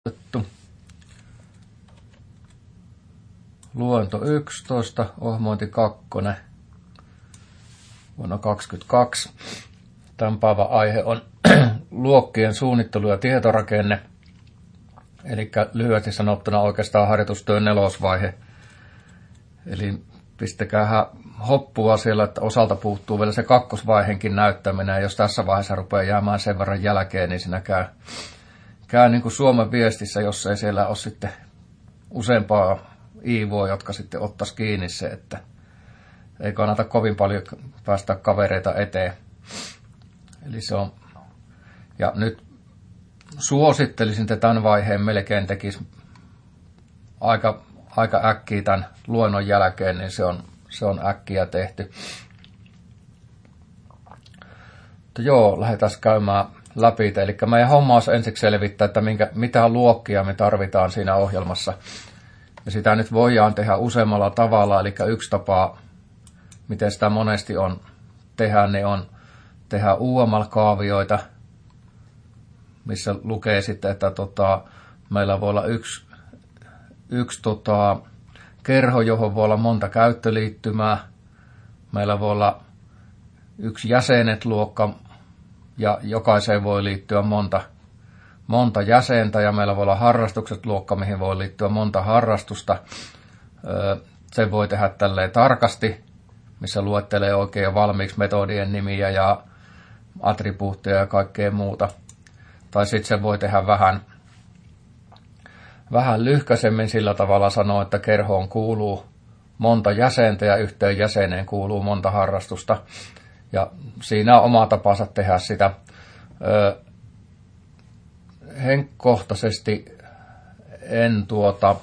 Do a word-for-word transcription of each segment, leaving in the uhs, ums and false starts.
aloitettu. Luento yksitoista, ohmointi kaksi, vuonna kaksikymmentäkaksi. Tämän päivän aihe on luokkien suunnittelu ja tietorakenne, eli lyhyesti sanottuna oikeastaan harjoitustyön nelosvaihe. Eli pistäkäähän hoppua siellä, että osalta puuttuu vielä se kakkosvaiheenkin näyttäminen, ja jos tässä vaiheessa rupeaa jäämään sen verran jälkeen, niin siinä käy, käy niin kuin Suomen viestissä, jos ei siellä ole sitten useampaa iivoa, jotka sitten ottaisi kiinni se, että ei kannata kovin paljon päästä kavereita eteen. Eli se on, ja nyt suosittelisin, että tämän vaiheen melkein tekisi aika, aika äkkiä tämän luennon jälkeen, niin se on, se on äkkiä tehty. Mutta joo, lähdetään käymään läpi. Eli meidän homma olisi ensiksi selvittää, että minkä, mitä luokkia me tarvitaan siinä ohjelmassa. Ja sitä nyt voidaan tehdä useammalla tavalla, eli yksi tapa, miten sitä monesti on tehdä, niin on tehdä U M L-kaavioita, missä lukee sitten, että tota, meillä voi olla yksi, yksi tota, kerho, johon voi olla monta käyttöliittymää. Meillä voi olla yksi jäsenet luokka, ja jokaiseen voi liittyä monta, monta jäsentä, ja meillä voi olla harrastukset luokka, mihin voi liittyä monta harrastusta. Se voi tehdä tälleen tarkasti, missä luettelee oikein jo valmiiksi metodien nimiä ja attribuutteja ja kaikkea muuta. Tai sitten se voi tehdä vähän, vähän lyhkäisemmin sillä tavalla sanoa, että kerhoon kuuluu monta jäsentä ja yhteen jäseneen kuuluu monta harrastusta. Ja siinä on oma tapansa tehdä sitä. Henkkohtaisesti en tuota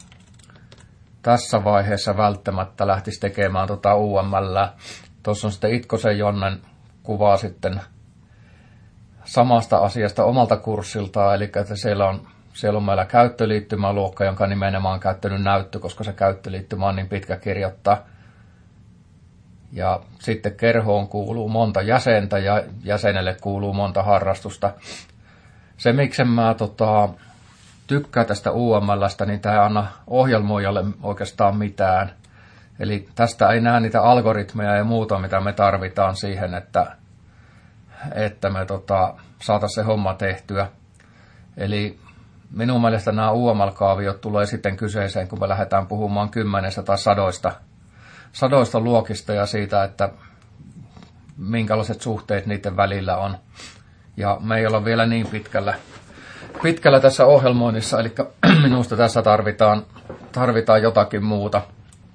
tässä vaiheessa välttämättä lähtisi tekemään tuota U M L. Tuossa on sitten Itkosen Jonnen kuva sitten samasta asiasta omalta kurssiltaan, eli että siellä on, siellä on meillä käyttöliittymäluokka, jonka nimenomaan on käyttänyt näyttö, koska se käyttöliittymä on niin pitkä kirjoittaa. Ja sitten kerhoon kuuluu monta jäsentä ja jäsenelle kuuluu monta harrastusta. Se, miksi mä tota, tykkään tästä U M L:stä, niin tämä ei anna ohjelmoijalle oikeastaan mitään. Eli tästä ei näe niitä algoritmeja ja muuta, mitä me tarvitaan siihen, että, että me tota, saataisiin se homma tehtyä. Eli minun mielestä nämä U M L-kaaviot tulee sitten kyseeseen, kun me lähdetään puhumaan kymmenestä tai sadoista, sadoista luokista ja siitä, että minkälaiset suhteet niiden välillä on. Ja me ei olla vielä niin pitkällä, pitkällä tässä ohjelmoinnissa, eli minusta tässä tarvitaan, tarvitaan jotakin muuta.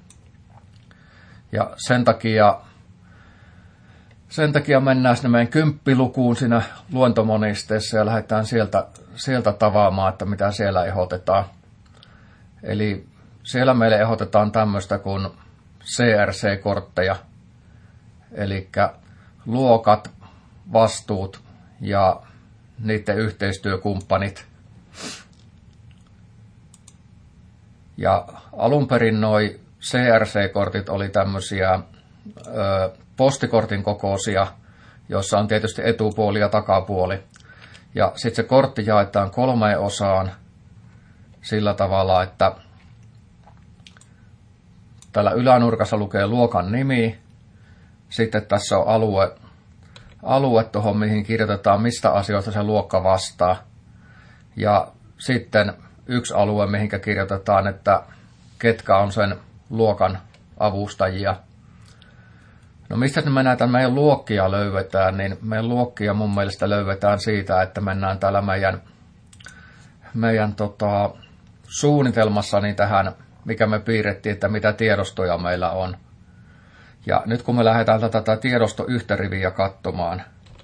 Ja sen takia, sen takia mennään sinne meidän kymppilukuun siinä luentomonisteessa ja lähdetään sieltä, sieltä tavaamaan, että mitä siellä ehdotetaan. Eli siellä meille ehdotetaan tämmöistä kuin C R C-kortteja, eli luokat, vastuut ja niiden yhteistyökumppanit. Ja alun perin noi C R C-kortit oli tämmöisiä ö, postikortin kokoisia, joissa on tietysti etupuoli ja takapuoli. Ja sitten se kortti jaetaan kolmeen osaan sillä tavalla, että tällä ylänurkassa lukee luokan nimi. Sitten tässä on alue, alue tuohon, mihin kirjoitetaan, mistä asioista se luokka vastaa. Ja sitten yksi alue, mihin kirjoitetaan, että ketkä on sen luokan avustajia. No mistä me näitä meidän luokkia löydetään, niin meidän luokkia mun mielestä löydetään siitä, että mennään täällä meidän, meidän tota, suunnitelmassa niin tähän, mikä me piirrettiin, että mitä tiedostoja meillä on. Ja nyt kun me lähdetään tätä tiedosto yhtä riviä katsomaan,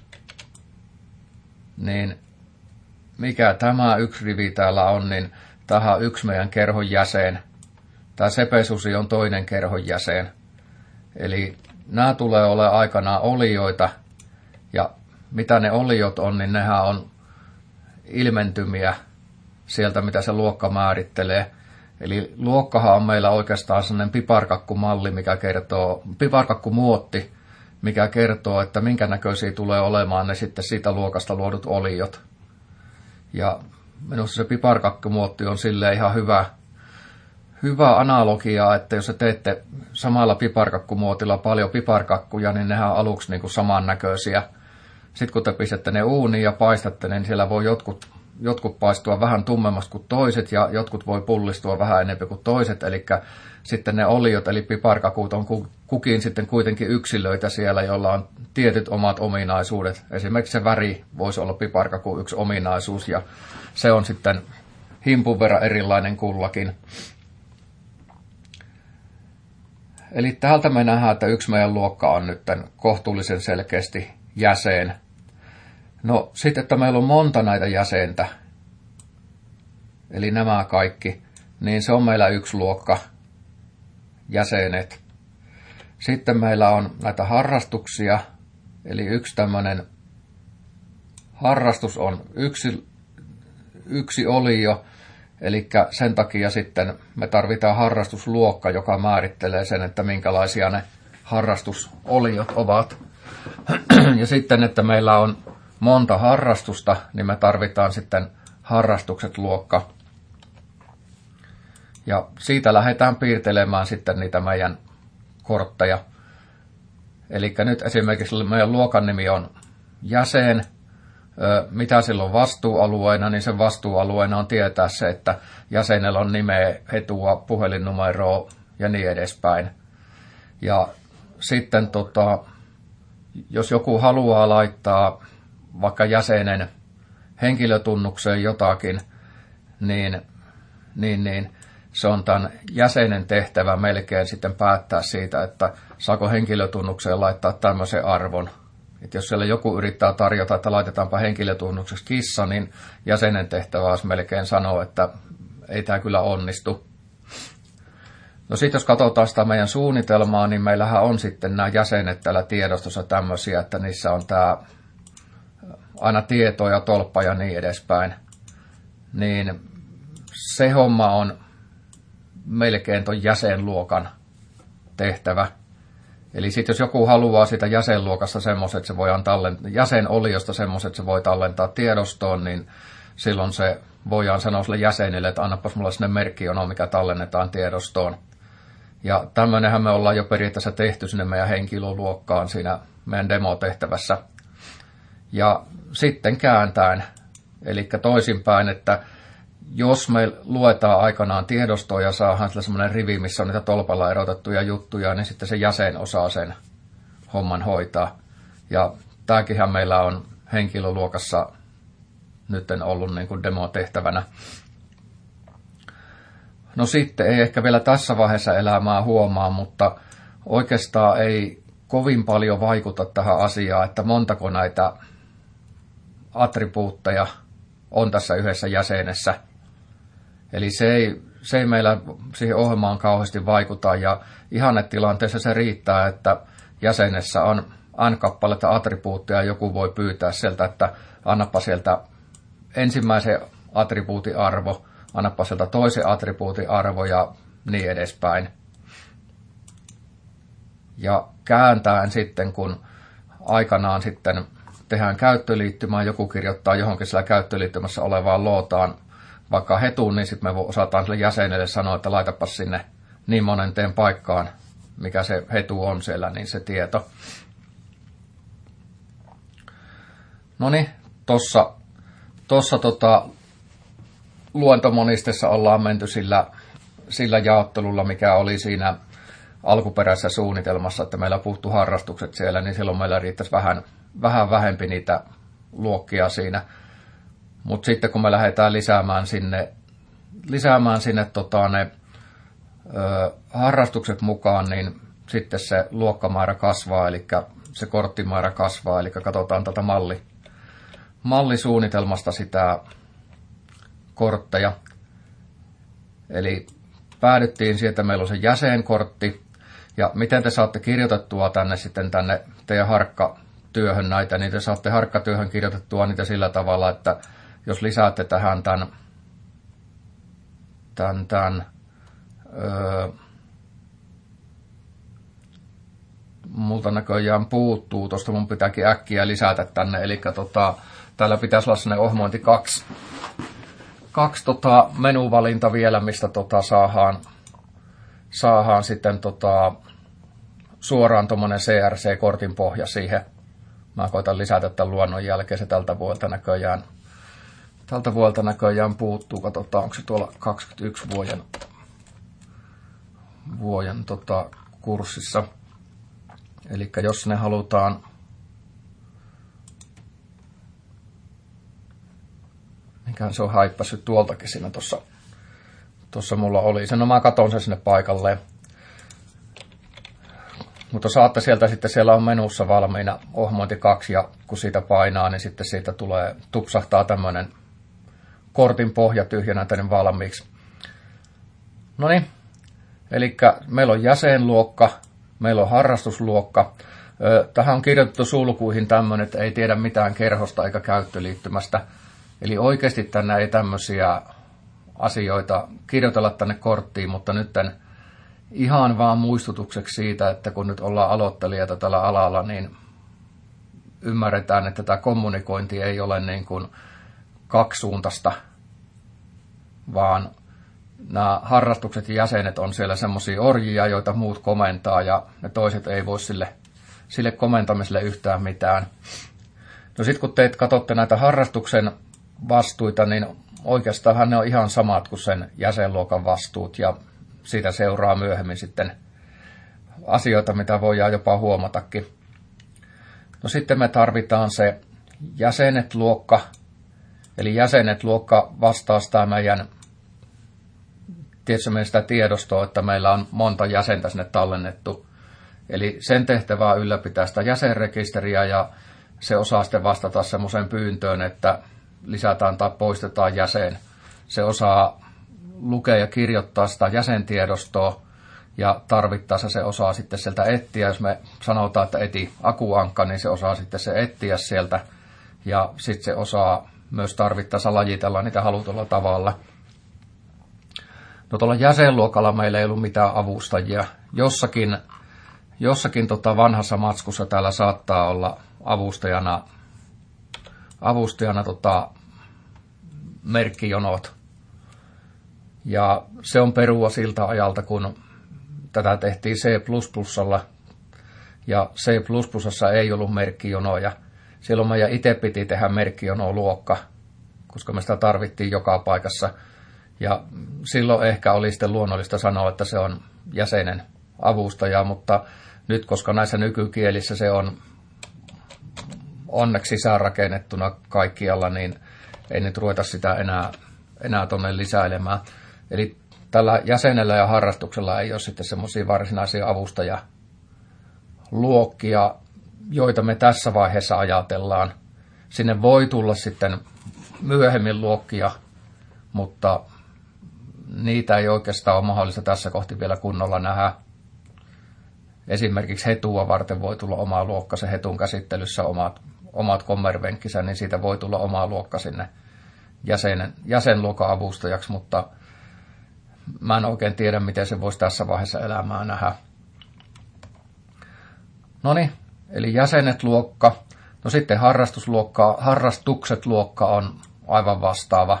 niin mikä tämä yksi rivi täällä on, niin tähän on yksi meidän kerhon jäsen. Tämä Sepesusi on toinen kerhon jäsen. Eli nämä tulee olemaan aikanaan olioita, ja mitä ne oliot on, niin nehän on ilmentymiä sieltä, mitä se luokka määrittelee. Eli luokkahan on meillä oikeastaan sellainen piparkakkumalli, mikä kertoo, piparkakkumuotti, mikä kertoo, että minkä näköisiä tulee olemaan ne sitten siitä luokasta luodut oliot. Ja minusta se piparkakkumuotti on silleen ihan hyvä, hyvä analogia, että jos teette samalla piparkakkumuotilla paljon piparkakkuja, niin nehän on aluksi niin kuin samannäköisiä. Sitten kun te pistätte ne uuniin ja paistatte, niin siellä voi jotkut, jotkut paistua vähän tummemmasti kuin toiset ja jotkut voi pullistua vähän enemmän kuin toiset. Eli sitten ne oliot eli piparkakut on kukin sitten kuitenkin yksilöitä siellä, joilla on tietyt omat ominaisuudet. Esimerkiksi se väri voisi olla piparkakun yksi ominaisuus ja se on sitten himpun verran erilainen kullakin. Eli täältä me nähdään, että yksi meidän luokka on nyt kohtuullisen selkeästi jäsen. No sitten, että meillä on monta näitä jäsentä, eli nämä kaikki, niin se on meillä yksi luokka, jäsenet. Sitten meillä on näitä harrastuksia, eli yksi tämmöinen harrastus on yksi, yksi olio, eli sen takia sitten me tarvitaan harrastusluokka, joka määrittelee sen, että minkälaisia ne harrastusoliot ovat. Ja sitten, että meillä on monta harrastusta, niin me tarvitaan sitten harrastukset luokka. Ja siitä lähdetään piirtelemään sitten niitä meidän kortteja. Eli nyt esimerkiksi meidän luokan nimi on jäsen. Mitä silloin vastuualueena, niin sen vastuualueena on tietää se, että jäsenellä on nimeä, etua, puhelinnumeroa ja niin edespäin. Ja sitten tota, jos joku haluaa laittaa vaikka jäsenen henkilötunnukseen jotakin, niin, niin, niin se on tämän jäsenen tehtävä melkein sitten päättää siitä, että saako henkilötunnukseen laittaa tämmöisen arvon. Että jos siellä joku yrittää tarjota, että laitetaanpa henkilötunnukseksi kissa, niin jäsenen tehtävä olisi melkein sanoa, että ei tämä kyllä onnistu. No sitten jos katsotaan sitä meidän suunnitelmaa, niin meillähän on sitten nämä jäsenet täällä tiedostossa tämmöisiä, että niissä on tämä aina tieto ja tolppa ja niin edespäin. Niin se homma on melkein ton jäsenluokan tehtävä. Eli sitten jos joku haluaa sitä jäsenluokasta semmoiset, että se voi tallentaa, jäsenoliosta semmoiset, että se voi tallentaa tiedostoon, niin silloin se voidaan sanoa sille jäsenille, että annapas mulle sinne merkkijono, mikä tallennetaan tiedostoon. Ja tämmöinenhän me ollaan jo periaatteessa tehty sinne meidän henkilöluokkaan siinä meidän demotehtävässä. Ja sitten kääntäen, eli toisinpäin, että jos me luetaan aikanaan tiedostoa ja saadaan semmoinen rivi, missä on niitä tolpalla erotettuja juttuja, niin sitten se jäsen osaa sen homman hoitaa. Ja tämäkinhän meillä on henkilöluokassa nyt ollut niin kuin demotehtävänä. No sitten ei ehkä vielä tässä vaiheessa elämää huomaa, mutta oikeastaan ei kovin paljon vaikuta tähän asiaan, että montako näitä attribuutteja on tässä yhdessä jäsenessä. Eli se ei, se ei meillä siihen ohjelmaan kauheasti vaikuta, ja ihannetilanteessa se riittää, että jäsenessä on n-kappaletta attribuutteja, ja joku voi pyytää sieltä, että annapa sieltä ensimmäisen attribuutin arvo, annapa sieltä toisen attribuutin arvo ja niin edespäin. Ja kääntäen sitten, kun aikanaan sitten tehdään käyttöliittymää, joku kirjoittaa johonkin siellä käyttöliittymässä olevaan lootaan vaikka hetuun, niin sitten me osataan sille jäsenelle sanoa, että laitapas sinne niin monenteen paikkaan, mikä se hetu on siellä, niin se tieto. No niin, tossa, tossa tota, luentomonistessa ollaan menty sillä, sillä jaottelulla, mikä oli siinä alkuperäisessä suunnitelmassa, että meillä puuttuu harrastukset siellä, niin silloin meillä riittäisi vähän, vähän vähempi niitä luokkia siinä. Mutta sitten kun me lähdetään lisäämään sinne, lisäämään sinne tota, ne ö, harrastukset mukaan, niin sitten se luokkamäärä kasvaa, eli se korttimäärä kasvaa, eli katsotaan tätä malli, mallisuunnitelmasta sitä kortteja. Eli päädyttiin sieltä, meillä on se jäsenkortti, ja miten te saatte kirjoitettua tänne sitten tänne teidän harkkatyöhön näitä, niin te saatte harkkatyöhön kirjoitettua niitä sillä tavalla, että jos lisäätte tähän tämän, tämän, tämän öö, multa näköjään puuttuu, tuosta mun pitääkin äkkiä lisätä tänne, eli tota, täällä pitäisi olla sellainen ohmointi kaksi, kaksi tota, menuvalinta vielä, mistä tota, saadaan, saadaan sitten tota, suoraan tuommoinen C R C-kortin pohja siihen. Mä koitan lisätä tämän luonnon jälkeen, se tältä vuodelta näköjään, tältä vuodelta näköjään puuttuu. Katsotaan, onko se tuolla kaksikymmentäyksi vuoden, vuoden tota, kurssissa. Eli jos ne halutaan mikä se on haippasyt tuoltakin siinä tuossa. Tuossa mulla oli sen, no mä katon sen sinne paikalleen. Mutta saatte sieltä sitten, siellä on menussa valmiina ohmointi kaksi ja kun siitä painaa, niin sitten siitä tulee, tupsahtaa tämmöinen kortin pohja tyhjänä tänne valmiiksi. No niin, eli meillä on jäsenluokka, meillä on harrastusluokka. Tähän on kirjoitettu sulkuihin tämmöinen, että ei tiedä mitään kerhosta eikä käyttöliittymästä. Eli oikeasti tänne ei tämmöisiä asioita kirjoitella tänne korttiin, mutta nyt ihan vaan muistutukseksi siitä, että kun nyt ollaan aloittelijoita tällä alalla, niin ymmärretään, että tämä kommunikointi ei ole niin kuin kaksisuuntaista, vaan nämä harrastukset ja jäsenet on siellä semmoisia orjia, joita muut komentaa, ja ne toiset ei voi sille, sille komentamiselle yhtään mitään. No sitten kun te katsotte näitä harrastuksen vastuita, niin oikeastaan ne on ihan samat kuin sen jäsenluokan vastuut, ja siitä seuraa myöhemmin sitten asioita, mitä voidaan jopa huomatakin. No sitten me tarvitaan se jäsenet-luokka, eli jäsenet-luokka vastaa sitä meidän, tietysti meidän sitä tiedostoa, että meillä on monta jäsentä sinne tallennettu. Eli sen tehtävää ylläpitää sitä jäsenrekisteriä, ja se osaa sitten vastata semmoiseen pyyntöön, että lisätään tai poistetaan jäsen. Se osaa lukea ja kirjoittaa sitä jäsentiedostoa, ja tarvittaessa se osaa sitten sieltä etsiä. Jos me sanotaan, että eti akuankka, niin se osaa sitten se etsiä sieltä, ja sitten se osaa myös tarvittaessa lajitella niitä halutulla tavalla. No tuolla jäsenluokalla meillä ei ollut mitään avustajia. Jossakin, jossakin tota vanhassa matskussa täällä saattaa olla avustajana, avustajana tota merkkijonot. Ja se on perua siltä ajalta, kun tätä tehtiin C plus plusalla, ja C plus plusassa ei ollut merkkijonoja. Silloin meidän itse piti tehdä merkkijono-luokka, koska me sitä tarvittiin joka paikassa. Ja silloin ehkä oli sitten luonnollista sanoa, että se on jäsenen avustaja, mutta nyt, koska näissä nykykielissä se on onneksi sisäänrakennettuna kaikkialla, niin ei nyt ruveta sitä enää, enää tuonne lisäilemään. Eli tällä jäsenellä ja harrastuksella ei ole sitten semmoisia varsinaisia avustajaluokkia, joita me tässä vaiheessa ajatellaan. Sinne voi tulla sitten myöhemmin luokkia, mutta niitä ei oikeastaan ole mahdollista tässä kohti vielä kunnolla nähdä. Esimerkiksi hetua varten voi tulla oma luokka, se hetun käsittelyssä omat, omat kommervenkkisä, niin siitä voi tulla oma luokka sinne jäsen, jäsenluokan avustajaksi, mutta mä en oikein tiedä, miten se voisi tässä vaiheessa elämää nähdä. Noniin, eli jäsenet luokka. No sitten harrastusluokka, harrastukset luokka on aivan vastaava.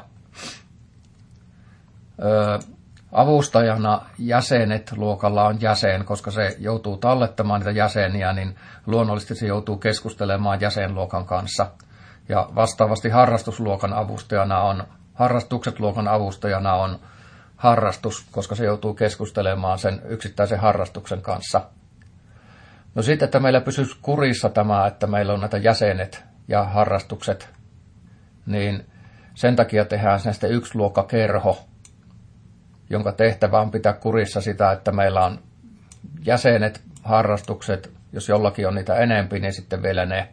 Öö, avustajana jäsenet luokalla on jäsen, koska se joutuu tallettamaan niitä jäseniä, niin luonnollisesti se joutuu keskustelemaan jäsenluokan kanssa. Ja vastaavasti harrastusluokan avustajana on, harrastukset luokan avustajana on harrastus, koska se joutuu keskustelemaan sen yksittäisen harrastuksen kanssa. No sitten, että meillä pysyisi kurissa tämä, että meillä on näitä jäsenet ja harrastukset, niin sen takia tehdään näistä yksi luokkakerho, jonka tehtävä on pitää kurissa sitä, että meillä on jäsenet, harrastukset, jos jollakin on niitä enempi, niin sitten vielä ne.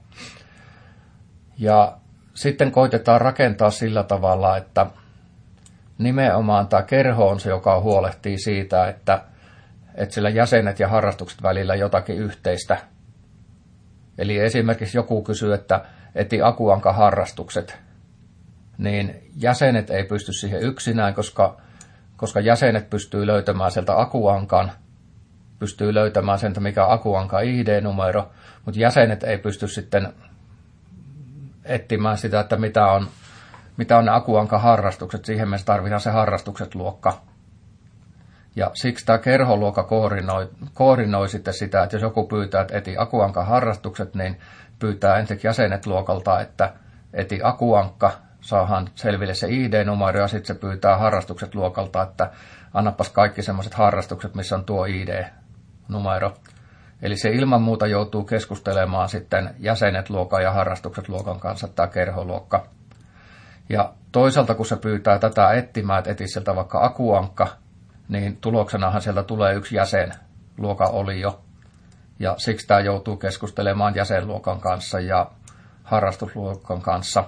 Ja sitten koitetaan rakentaa sillä tavalla, että nimenomaan tämä kerho on se, joka huolehtii siitä, että, että sillä jäsenet ja harrastukset välillä jotakin yhteistä. Eli esimerkiksi joku kysyy, että eti akuanka harrastukset, niin jäsenet ei pysty siihen yksinään, koska, koska jäsenet pystyy löytämään sieltä akuankan, pystyy löytämään sen, mikä on akuanka I D-numero, mutta jäsenet ei pysty sitten etsimään sitä, että mitä on mitä on ne Aku-Ankan harrastukset. Siihen me tarvitaan se harrastukset-luokka. Ja siksi tämä kerholuokka koordinoi, koordinoi sitten sitä, että jos joku pyytää, että eti Aku-Ankan harrastukset, niin pyytää ensin jäsenet luokalta, että eti Aku-Ankka, saadaan selville se I D-numero, ja sitten se pyytää harrastukset luokalta, että annapas kaikki semmoiset harrastukset, missä on tuo I D-numero. Eli se ilman muuta joutuu keskustelemaan sitten jäsenet luokan ja harrastukset luokan kanssa, tämä kerholuokka. Ja toisaalta, kun se pyytää tätä etsimään, että eti sieltä vaikka Aku-Ankka, niin tuloksenahan sieltä tulee yksi jäsen, luokan olio. Ja siksi tämä joutuu keskustelemaan jäsenluokan kanssa ja harrastusluokan kanssa.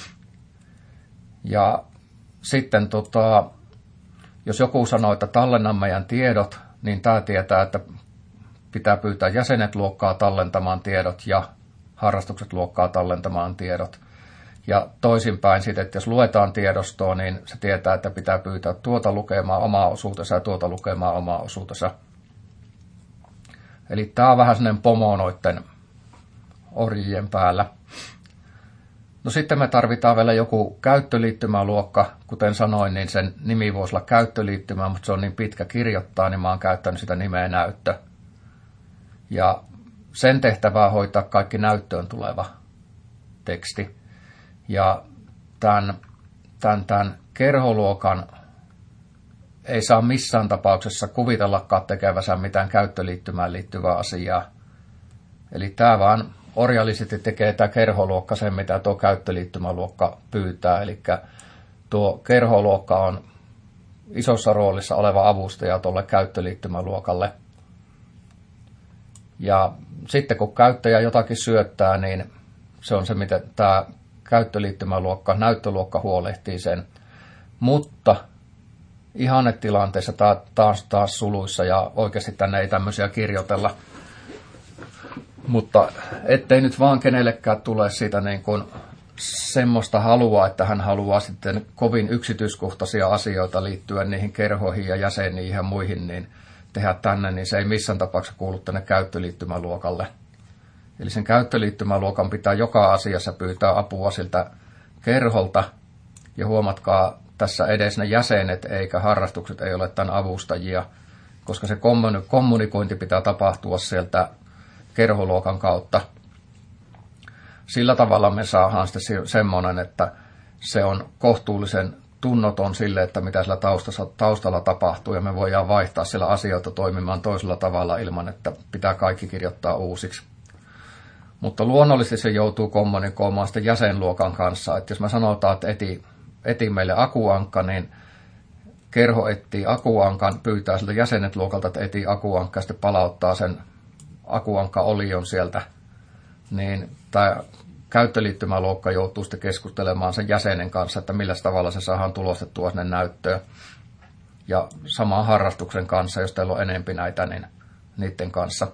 Ja sitten tota, jos joku sanoo, että tallennan meidän tiedot, niin tämä tietää, että pitää pyytää jäsenet luokkaa tallentamaan tiedot ja harrastukset luokkaa tallentamaan tiedot. Ja toisinpäin sitten, että jos luetaan tiedostoa, niin se tietää, että pitää pyytää tuota lukemaan omaa osuutensa ja tuota lukemaan omaa osuutensa. Eli tämä on vähän sellainen pomo noiden orjien päällä. No sitten me tarvitaan vielä joku käyttöliittymäluokka. Kuten sanoin, niin sen nimi voisi olla käyttöliittymä, mutta se on niin pitkä kirjoittaa, niin mä oon käyttänyt sitä nimeä näyttö. Ja sen tehtävää hoitaa kaikki näyttöön tuleva teksti. Ja tämän, tämän, tämän kerholuokan ei saa missään tapauksessa kuvitellakaan tekevänsä mitään käyttöliittymään liittyvää asiaa. Eli tämä vaan orjallisesti tekee tämä kerholuokka sen, mitä tuo käyttöliittymäluokka pyytää. Eli tuo kerholuokka on isossa roolissa oleva avustaja tuolle käyttöliittymäluokalle. Ja sitten kun käyttäjä jotakin syöttää, niin se on se, mitä tämä käyttöliittymäluokka, näyttöluokka huolehtii sen. Mutta ihannetilanteessa taas, taas suluissa ja oikeasti tänne ei tämmöisiä kirjoitella. Mutta ettei nyt vaan kenellekään tule siitä niin kuin semmoista halua, että hän haluaa sitten kovin yksityiskohtaisia asioita liittyen niihin kerhoihin ja jäseniin ja muihin, niin tehdä tänne, niin se ei missään tapauksessa kuulu tänne käyttöliittymäluokalle. Eli sen käyttöliittymäluokan pitää joka asiassa pyytää apua siltä kerholta. Ja huomatkaa, tässä edes ne jäsenet eikä harrastukset ei ole tämän avustajia, koska se kommunikointi pitää tapahtua sieltä kerholuokan kautta. Sillä tavalla me saadaan sitten semmoinen, että se on kohtuullisen tunnoton sille, että mitä sillä taustalla, taustalla tapahtuu, ja me voidaan vaihtaa sillä asioita toimimaan toisella tavalla ilman, että pitää kaikki kirjoittaa uusiksi. Mutta luonnollisesti se joutuu kommunikoimaan sitten jäsenluokan kanssa, että jos me sanotaan, että eti, eti meille Aku-Ankka, niin kerho etsii Aku-Ankan, pyytää siltä jäsenet luokalta, että eti Aku-Ankka, ja sitten palauttaa sen Aku-Ankka-olion sieltä, niin tämä käyttöliittymäluokka joutuu sitten keskustelemaan sen jäsenen kanssa, että millä tavalla se saadaan tulostettua sinne näyttöön. Ja samaan harrastuksen kanssa, jos teillä on enempi näitä, niin niiden kanssa.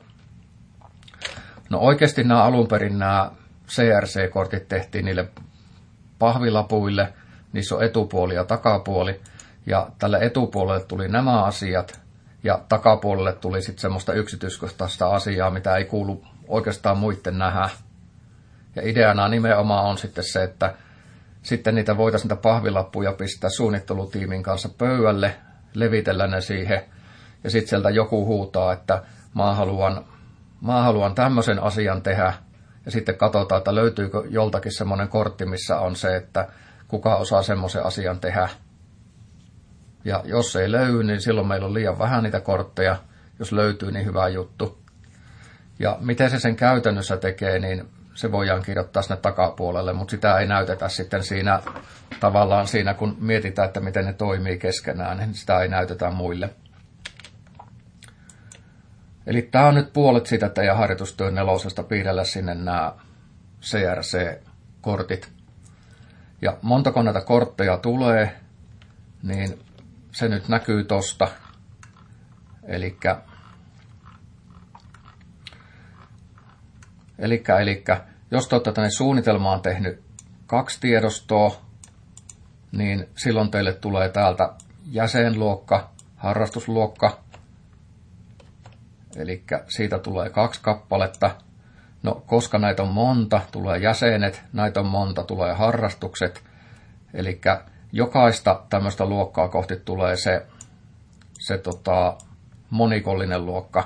No oikeasti nämä alun perin nämä C R C-kortit tehtiin niille pahvilapuille, niissä on etupuoli ja takapuoli. Ja tälle etupuolelle tuli nämä asiat, ja takapuolelle tuli sitten semmoista yksityiskohtaista asiaa, mitä ei kuulu oikeastaan muiden nähdä. Ja ideana nimenomaan on sitten se, että sitten niitä voitaisiin niitä pahvilappuja pistää suunnittelutiimin kanssa pöydälle, levitellä ne siihen, ja sitten sieltä joku huutaa, että mä haluan, mä haluan tämmöisen asian tehdä, ja sitten katsotaan, että löytyykö joltakin semmoinen kortti, missä on se, että kuka osaa semmoisen asian tehdä. Ja jos ei löydy, niin silloin meillä on liian vähän niitä kortteja. Jos löytyy, niin hyvä juttu. Ja miten se sen käytännössä tekee, niin se voidaan kirjoittaa sinne takapuolelle, mutta sitä ei näytetä sitten siinä tavallaan siinä, kun mietitään, että miten ne toimii keskenään, niin sitä ei näytetä muille. Eli tämä on nyt puolet siitä teidän harjoitustyön nelosesta, piirrellä sinne nämä C R C-kortit. Ja montako näitä kortteja tulee, niin se nyt näkyy tosta. Elikkä, elikkä, elikkä jos te olette tänne suunnitelmaan tehnyt kaksi tiedostoa, niin silloin teille tulee täältä jäsenluokka, harrastusluokka. Eli siitä tulee kaksi kappaletta. No, koska näitä on monta, tulee jäsenet, näitä on monta, tulee harrastukset. Eli jokaista tämmöistä luokkaa kohti tulee se, se tota, monikollinen luokka.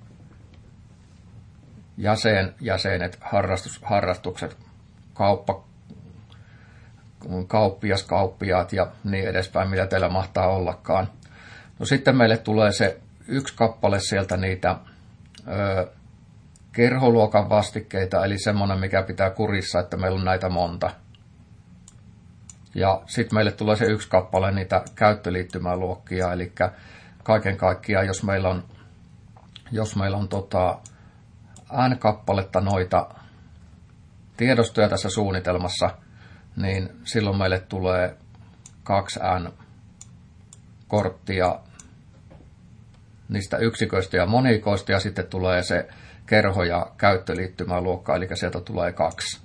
Jäsen, jäsenet, harrastus, harrastukset, kauppa, kauppias, kauppiaat ja niin edespäin, mitä teillä mahtaa ollakaan. No sitten meille tulee se yksi kappale sieltä niitä ö, kerholuokan vastikkeita, eli semmoinen, mikä pitää kurissa, että meillä on näitä monta. Ja sitten meille tulee se yksi kappale niitä käyttöliittymäluokkia, eli kaiken kaikkiaan, jos meillä on, jos meillä on tota, N-kappaletta noita tiedostoja tässä suunnitelmassa, niin silloin meille tulee kaksi N-korttia niistä yksiköistä ja monikoista, ja sitten tulee se kerho- ja käyttöliittymäluokka, eli sieltä tulee kaksi.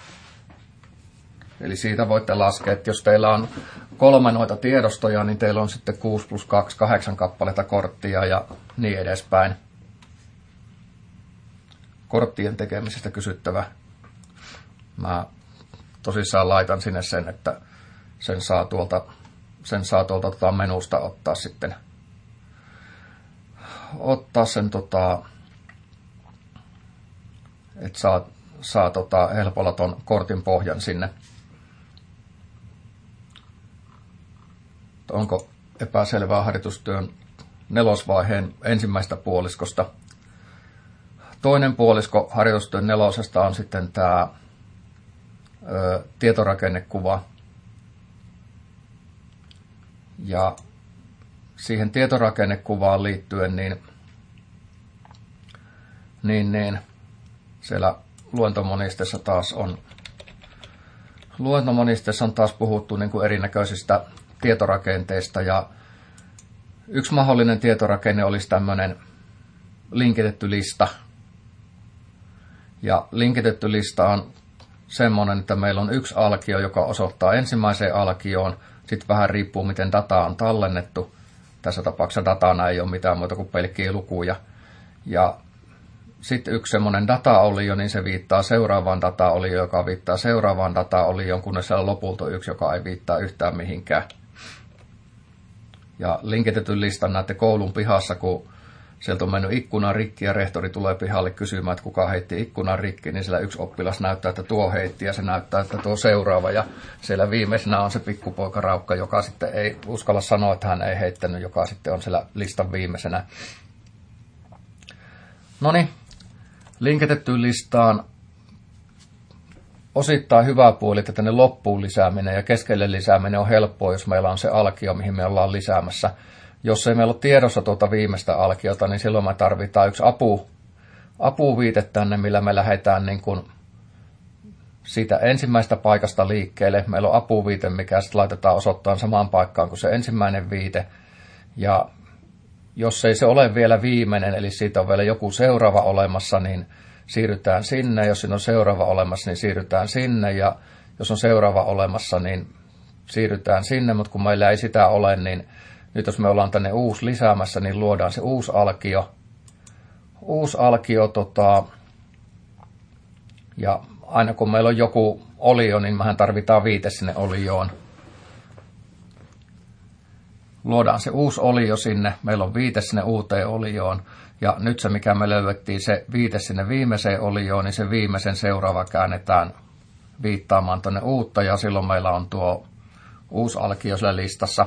Eli siitä voitte laskea, että jos teillä on kolme noita tiedostoja, niin teillä on sitten kuusi plus kaksi, kahdeksan kappaletta korttia ja niin edespäin. Korttien tekemisestä kysyttävä. Mä tosissaan laitan sinne sen, että sen saa tuolta, sen saa tuolta tota menusta ottaa sitten. Ottaa sen, tota, että saa, saa tota helpolla ton kortin pohjan sinne. Onko epäselvää harjoitustyön nelosvaiheen ensimmäistä puoliskosta? Toinen puolisko harjoitustyön nelosesta on sitten tämä ö, tietorakennekuva. Ja siihen tietorakennekuvaan liittyen, niin, niin, niin siellä luentomonisteessa taas on, luentomonisteessa on taas puhuttu niin kuin erinäköisistä tietorakenteista, ja yksi mahdollinen tietorakenne olisi tämmöinen linkitetty lista. Ja linkitetty lista on semmoinen, että meillä on yksi alkio, joka osoittaa ensimmäiseen alkioon, sitten vähän riippuu, miten data on tallennettu. Tässä tapauksessa datana ei ole mitään muuta kuin pelkkiä lukuja. Ja sitten yksi semmoinen data-olio, niin se viittaa seuraavaan data-olioon, joka viittaa seuraavaan data-olioon, kunnes siellä lopulta on yksi, joka ei viittaa yhtään mihinkään. Ja linkitetyn listan näette koulun pihassa, kun sieltä on mennyt ikkunan rikki ja rehtori tulee pihalle kysymään, että kuka heitti ikkunan rikki, niin siellä yksi oppilas näyttää, että tuo heitti ja se näyttää, että tuo seuraava. Ja siellä viimeisenä on se pikkupoika Raukka, joka sitten ei uskalla sanoa, että hän ei heittänyt, joka sitten on siellä listan viimeisenä. Noniin, linkitettyyn listaan osittain hyvä puoli, että tänne loppuun lisääminen ja keskelle lisääminen on helppoa, jos meillä on se alkio, mihin me ollaan lisäämässä. Jos ei meillä ole tiedossa tuota viimeistä alkiota, niin silloin me tarvitaan yksi apu, apuviite tänne, millä me lähdetään niin kuin siitä ensimmäistä paikasta liikkeelle. Meillä on apuviite, mikä sitten laitetaan osoittaa samaan paikkaan kuin se ensimmäinen viite. Ja jos ei se ole vielä viimeinen, eli siitä on vielä joku seuraava olemassa, niin siirrytään sinne. Jos siinä on seuraava olemassa, niin siirrytään sinne. Ja jos on seuraava olemassa, niin siirrytään sinne. Mutta kun meillä ei sitä ole, niin nyt jos me ollaan tänne uusi lisäämässä, niin luodaan se uusi alkio. Uusi alkio, tota, ja aina kun meillä on joku olio, niin mehän tarvitaan viite sinne olioon. Luodaan se uusi olio sinne, meillä on viite sinne uuteen olioon. Ja nyt se, mikä me löydettiin, se viite sinne viimeiseen olioon, niin se viimeisen seuraava käännetään viittaamaan tuonne uutta, ja silloin meillä on tuo uusi alkio siellä listassa.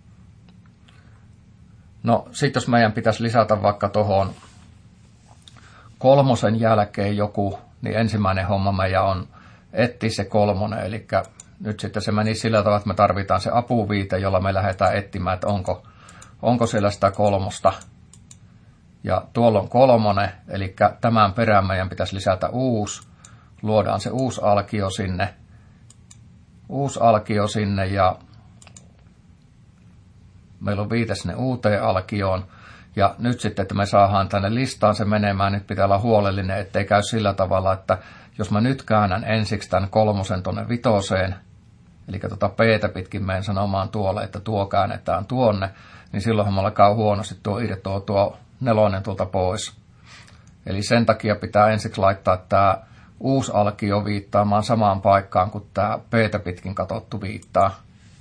No, sitten jos meidän pitäisi lisätä vaikka tuohon kolmosen jälkeen joku, niin ensimmäinen homma meidän on etsiä se kolmonen. Eli nyt sitten se meni sillä tavalla, että me tarvitaan se apuviite, jolla me lähdetään etsimään, että onko, onko siellä sitä kolmosta. Ja tuolla on kolmonen, eli tämän perään meidän pitäisi lisätä uusi. Luodaan se uusi alkio sinne. Uusi alkio sinne ja meillä on viite sinne uuteen alkioon. Ja nyt sitten, että me saadaan tänne listaan se menemään, nyt pitää olla huolellinen, ettei käy sillä tavalla, että jos mä nyt käännän ensiksi tämän kolmosen tuonne vitoseen, eli tuota P:tä pitkin menen sanomaan tuolle, että tuo käännetään tuonne, niin silloinhan me alkaa huonosti tuo irtoa tuo nelonen tuolta pois. Eli sen takia pitää ensiksi laittaa tämä uusi alkio viittaamaan samaan paikkaan kuin tämä P:tä pitkin katsottu viittaa.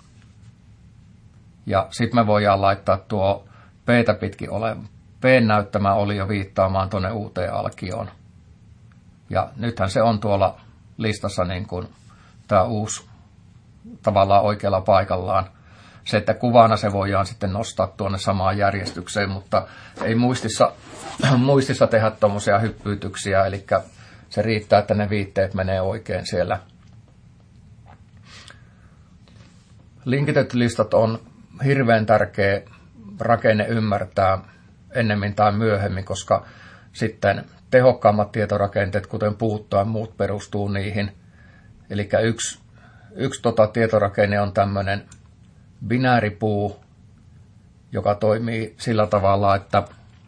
Ja sitten me voidaan laittaa tuo P:tä pitkin ole, P:n näyttämä olio viittaamaan tuonne uuteen alkioon. Ja nythän se on tuolla listassa niin kuin tämä uusi tavallaan oikealla paikallaan. Se, että kuvana se voidaan sitten nostaa tuonne samaan järjestykseen, mutta ei muistissa, muistissa tehdä tuommoisia hyppyytyksiä, eli se riittää, että ne viitteet menee oikein siellä. Linkitetyt listat on hirveän tärkeä rakenne ymmärtää ennemmin tai myöhemmin, koska sitten tehokkaammat tietorakenteet, kuten puut tai muut, perustuu niihin. Eli yksi, yksi tota tietorakenne on tämmöinen binääripuu, joka toimii sillä tavalla, että,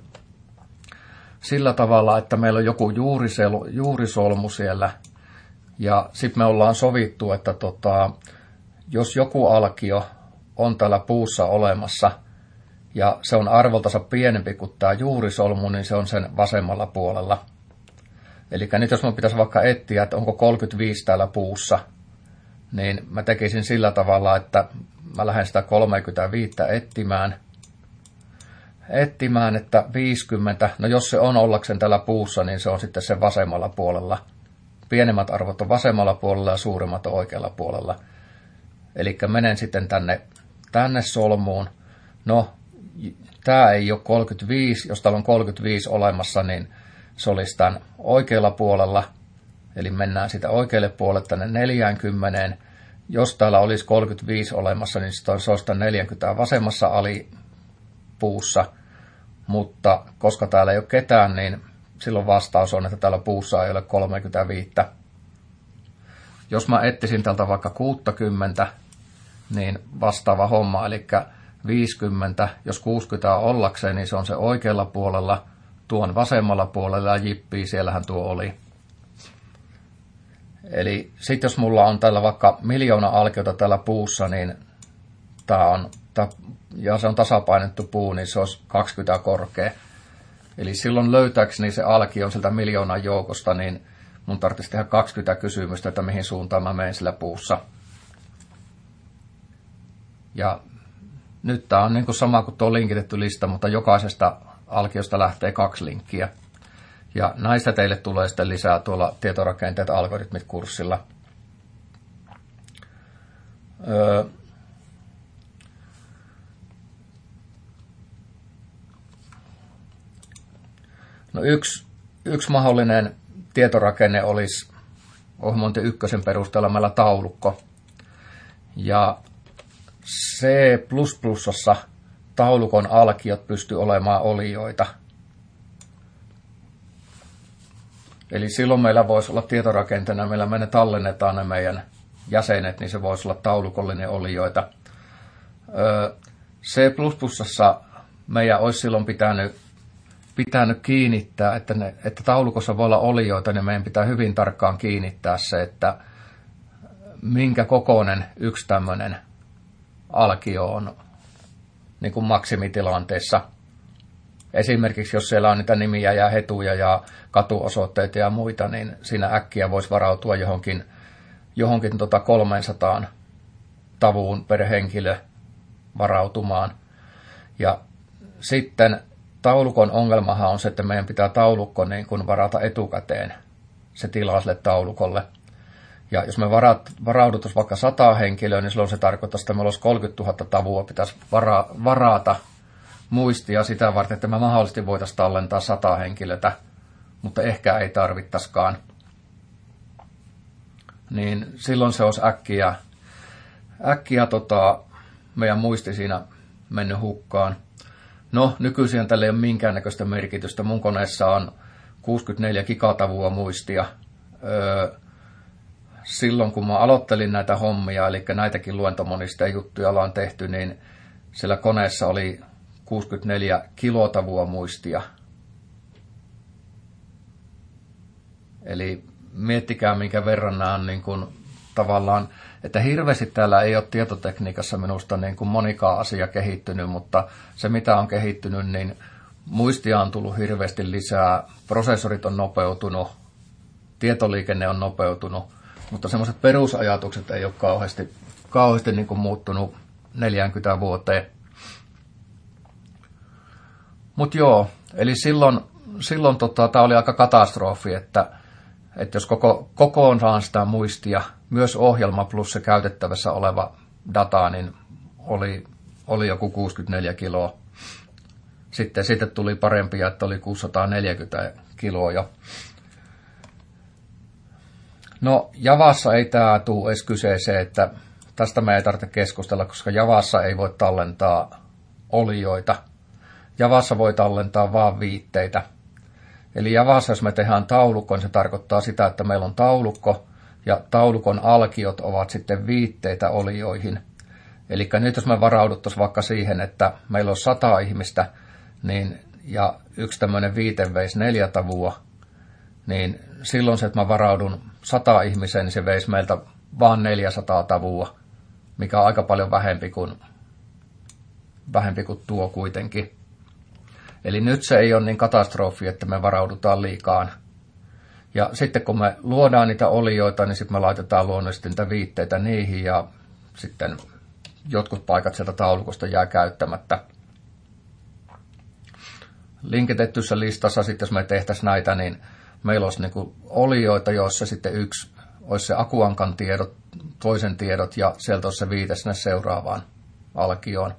sillä tavalla, että meillä on joku juuriselu, juurisolmu siellä. Ja sitten me ollaan sovittu, että tota, jos joku alkio on täällä puussa olemassa, ja se on arvoltansa pienempi kuin tämä juurisolmu, niin se on sen vasemmalla puolella. Eli nyt jos minun pitäisi vaikka etsiä, että onko kolmekymmentäviisi täällä puussa, niin mä tekisin sillä tavalla, että mä lähden sitä kolmekymmentäviisi etsimään. Etsimään, että viisikymmentä, no jos se on ollakseen täällä puussa, niin se on sitten sen vasemmalla puolella. Pienemmät arvot on vasemmalla puolella ja suurimmat on oikealla puolella. Eli menen sitten tänne, tänne solmuun. No, tämä ei ole kolmekymmentäviisi, jos täällä on kolmekymmentäviisi olemassa, niin se olisi tämän oikealla puolella. Eli mennään sitä oikealle puolelle tänne neljäkymmentä. Jos täällä olisi kolmekymmentäviisi olemassa, niin se olisi tämän neljäkymmentä vasemmassa alipuussa. Mutta koska täällä ei ole ketään, niin silloin vastaus on, että täällä puussa ei ole kolmekymmentäviisi. Jos mä etsisin täältä vaikka kuusikymmentä, niin vastaava homma, eli viisikymmentä, jos kuusikymmentä on ollakseen, niin se on se oikealla puolella, tuon vasemmalla puolella ja jippii, siellähän tuo oli. Eli sitten jos mulla on täällä vaikka miljoona alkiota täällä puussa, niin tää on, tää, ja se on tasapainettu puu, niin se olisi kaksikymmentä korkea. Eli silloin löytääkseni se alkio sieltä miljoonan joukosta, niin mun tarvitsisi tehdä kaksikymmentä kysymystä, että mihin suuntaan mä menen sillä puussa. Ja nyt tämä on niin kuin sama kuin tuo linkitetty lista, mutta jokaisesta alkiosta lähtee kaksi linkkiä. Ja näistä teille tulee sitten lisää tuolla tietorakenteet algoritmit kurssilla. Öö. No yksi, yksi mahdollinen tietorakenne olisi ohjelmointi ykkösen perusteella meillä taulukko. Ja C plus plusassa taulukon alkiot pystyy olemaan olioita. Eli silloin meillä voisi olla tietorakenteena, meillä me ne tallennetaan ne meidän jäsenet, niin se voisi olla taulukollinen olioita. C plus plusassa meidän olisi silloin pitänyt, pitänyt kiinnittää, että, ne, että taulukossa voi olla olioita, niin meidän pitää hyvin tarkkaan kiinnittää se, että minkä kokoinen yksi tämmöinen alkio on niin kuin maksimitilanteessa. Esimerkiksi jos siellä on niitä nimiä ja hetuja ja katuosoitteita ja muita, niin siinä äkkiä voisi varautua johonkin, johonkin tota kolmesataa tavuun per henkilö varautumaan. Ja sitten taulukon ongelmahan on se, että meidän pitää taulukko niin kuin varata etukäteen se tila sille taulukolle. Ja jos me varat, varaudutus vaikka sata henkilöä, niin silloin se tarkoittaa, että meillä olisi kolmekymmentätuhatta tavua pitäisi vara, varata muistia sitä varten, että me mahdollisesti voitaisiin tallentaa sata henkilötä, mutta ehkä ei tarvittaisikaan. Niin silloin se olisi äkkiä, äkkiä tota, meidän muisti siinä mennyt hukkaan. No, nykyisin tällä ei ole minkäännäköistä merkitystä. Mun koneessa on kuusikymmentäneljä gigatavua muistia. Öö, silloin kun mä aloittelin näitä hommia, eli näitäkin luentomonista juttuja ollaan tehty, niin siellä koneessa oli kuusikymmentäneljä kilotavua muistia. Eli miettikää, minkä verran nämä on niin kuin, tavallaan, että hirveästi täällä ei ole tietotekniikassa minusta niin kuin monikaan asia kehittynyt, mutta se mitä on kehittynyt, niin muistia on tullut hirveästi lisää, prosessorit on nopeutunut, tietoliikenne on nopeutunut, mutta semmoiset perusajatukset ei ole kauheasti, kauheasti niin kuin muuttunut neljäänkymmeneen vuoteen. Mutta joo, eli silloin, silloin tota, tämä oli aika katastrofi, että, että jos koko, kokoonaan sitä muistia, myös ohjelma plus se käytettävässä oleva data, niin oli, oli joku kuusikymmentäneljä kiloa. Sitten, sitten tuli parempia, että oli kuusisataaneljäkymmentä kiloa jo. No Javassa ei tämä tule edes kyseeseen, että tästä me ei tarvitse keskustella, koska Javassa ei voi tallentaa olioita. Javassa voi tallentaa vaan viitteitä. Eli Javassa, jos me tehdään taulukko, niin se tarkoittaa sitä, että meillä on taulukko, ja taulukon alkiot ovat sitten viitteitä olioihin. Eli nyt jos me varauduttaisiin vaikka siihen, että meillä on sata ihmistä, niin, ja yksi tämmöinen viite veisi neljä tavua, niin silloin se, että mä varaudun sata ihmiseen, niin se veisi meiltä vaan neljäsataa tavua, mikä on aika paljon vähempi kuin, vähempi kuin tuo kuitenkin. Eli nyt se ei ole niin katastrofi, että me varaudutaan liikaan. Ja sitten kun me luodaan niitä olioita, niin sitten me laitetaan luonnollisesti niitä viitteitä niihin, ja sitten jotkut paikat sieltä taulukosta jää käyttämättä. Linkitettyssä listassa sitten, jos me tehtäisiin näitä, niin meillä olisi niin kuin olioita, joissa sitten yksi olisi se akuankan tiedot, toisen tiedot, ja sieltä olisi se viite sinne seuraavaan alkioon.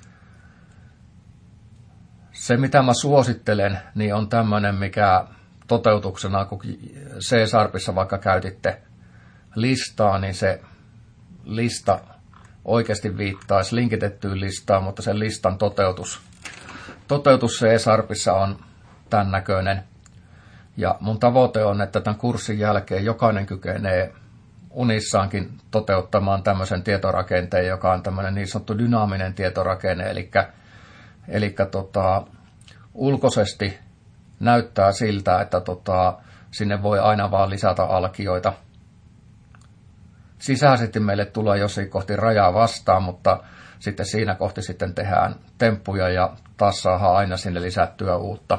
Se, mitä mä suosittelen, niin on tämmöinen, mikä toteutuksena, kun C-Sharpissa vaikka käytitte listaa, niin se lista oikeasti viittaisi linkitettyyn listaan, mutta sen listan toteutus, toteutus C-Sharpissa on tämän näköinen. Ja mun tavoite on, että tämän kurssin jälkeen jokainen kykenee unissaankin toteuttamaan tämmöisen tietorakenteen, joka on tämmöinen niin sanottu dynaaminen tietorakenne, eli, eli tota, ulkoisesti näyttää siltä, että tota, sinne voi aina vaan lisätä alkioita. Sisäisesti meille tulee jossain kohti rajaa vastaan, mutta sitten siinä kohti sitten tehdään temppuja ja taas saadaan aina sinne lisättyä uutta.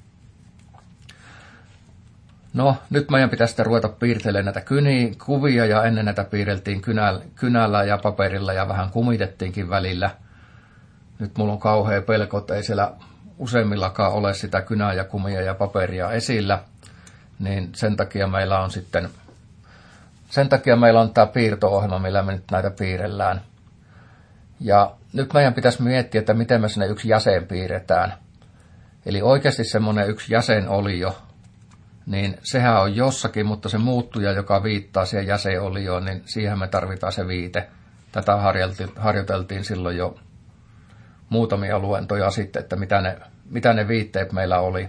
No, nyt meidän pitäisi sitten ruveta piirtelemään näitä kyniä, kuvia, ja ennen näitä piirreltiin kynällä, kynällä ja paperilla ja vähän kumitettiinkin välillä. Nyt mulla on kauhea pelko, että ei siellä useimmillakaan ole sitä kynää ja kumia ja paperia esillä, niin sen takia meillä on sitten, sen takia meillä on tämä piirto-ohjelma, millä me nyt näitä piirrellään. Ja nyt meidän pitäisi miettiä, että miten me sinne yksi jäsen piirretään. Eli oikeasti semmoinen yksi jäsen oli jo, niin sehän on jossakin, mutta se muuttuja, joka viittaa siihen jäsenolioon, niin siihen me tarvitaan se viite. Tätä harjoiteltiin silloin jo muutamia luentoja sitten, että mitä ne, mitä ne viitteet meillä oli.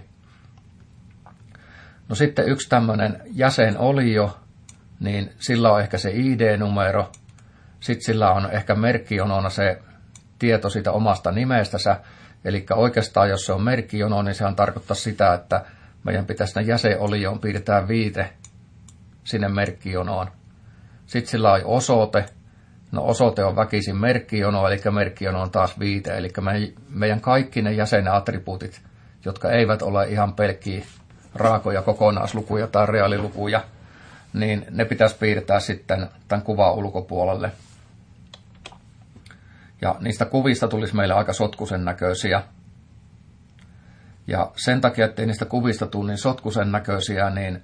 No sitten yksi tämmöinen jäsenolio, niin sillä on ehkä se I D-numero, sitten sillä on ehkä merkkijonona se tieto siitä omasta nimestänsä, eli oikeastaan jos se on merkkijono, niin sehän tarkoittaa sitä, että meidän pitäisi sinne jäsenolioon piirtää viite sinne merkkijonoon. Sitten sillä on osoite. No osoite on väkisin merkkijono, eli merkkijono on taas viite. Eli meidän kaikki ne jäsenen attribuutit, jotka eivät ole ihan pelkkiä raakoja kokonaislukuja tai reaalilukuja, niin ne pitäisi piirtää sitten tämän kuvan ulkopuolelle. Ja niistä kuvista tulisi meille aika sotkuisen näköisiä. Ja sen takia, ettei niistä kuvista tule niin sotkuisen näköisiä, niin,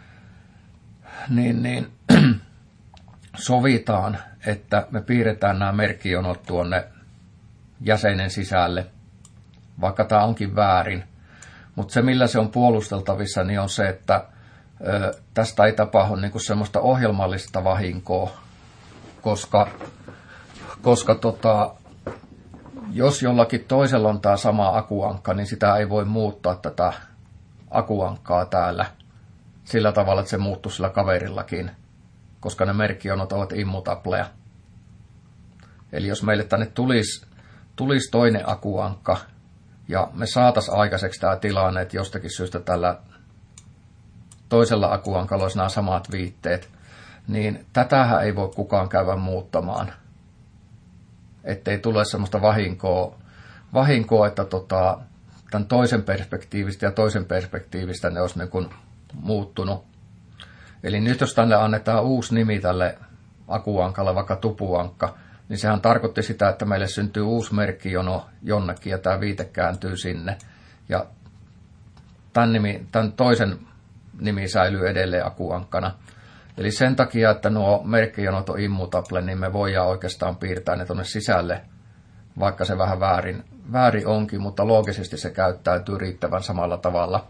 niin, niin sovitaan, että me piirretään nämä merkkijonot tuonne jäsenen sisälle, vaikka tämä onkin väärin. Mutta se, millä se on puolusteltavissa, niin on se, että ö, tästä ei tapahdu niinku semmoista ohjelmallista vahinkoa, koska, koska tota, jos jollakin toisella on tämä sama akuankka, niin sitä ei voi muuttaa tätä akuankkaa täällä sillä tavalla, että se muuttuu sillä kaverillakin, koska ne merkkijonot ovat immutableja. Eli jos meille tänne tulisi, tulisi toinen akuankka, ja me saataisiin aikaiseksi tämä tilanne, että jostakin syystä tällä toisella akuankalla olisi nämä samat viitteet, niin tätähän ei voi kukaan käydä muuttamaan. Ettei tule semmoista vahinkoa, vahinkoa että tota, tämän toisen perspektiivistä ja toisen perspektiivistä ne olisi niin kuin muuttunut. Eli nyt jos tänne annetaan uusi nimi tälle akuankalle, vaikka tupuankka, niin sehän tarkoitti sitä, että meille syntyy uusi merkkijono jonnekin ja tämä viite kääntyy sinne. Ja tämän, nimi, tämän toisen nimi säilyy edelleen akuankkana. Eli sen takia, että nuo merkkijonot on immutable, niin me voidaan oikeastaan piirtää ne tuonne sisälle, vaikka se vähän väärin, väärin onkin, mutta loogisesti se käyttäytyy riittävän samalla tavalla.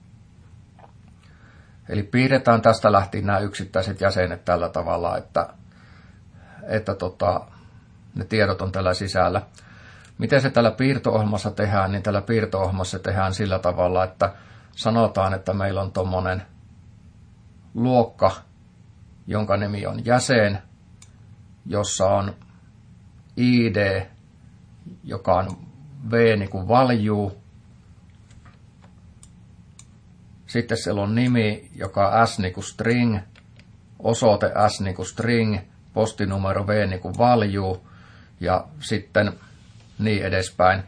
Eli piirretään tästä lähtien nämä yksittäiset jäsenet tällä tavalla, että, että tota, ne tiedot on tällä sisällä. Miten se tällä piirto-ohjelmassa tehdään, niin tällä piirto-ohjelmassa tehdään sillä tavalla, että sanotaan, että meillä on tuommoinen luokka, jonka nimi on jäsen, jossa on I D, joka on V niin kuin value. Sitten siellä on nimi, joka on S niin kuin string, osoite S niin kuin string, postinumero V niin kuin value ja sitten niin edespäin.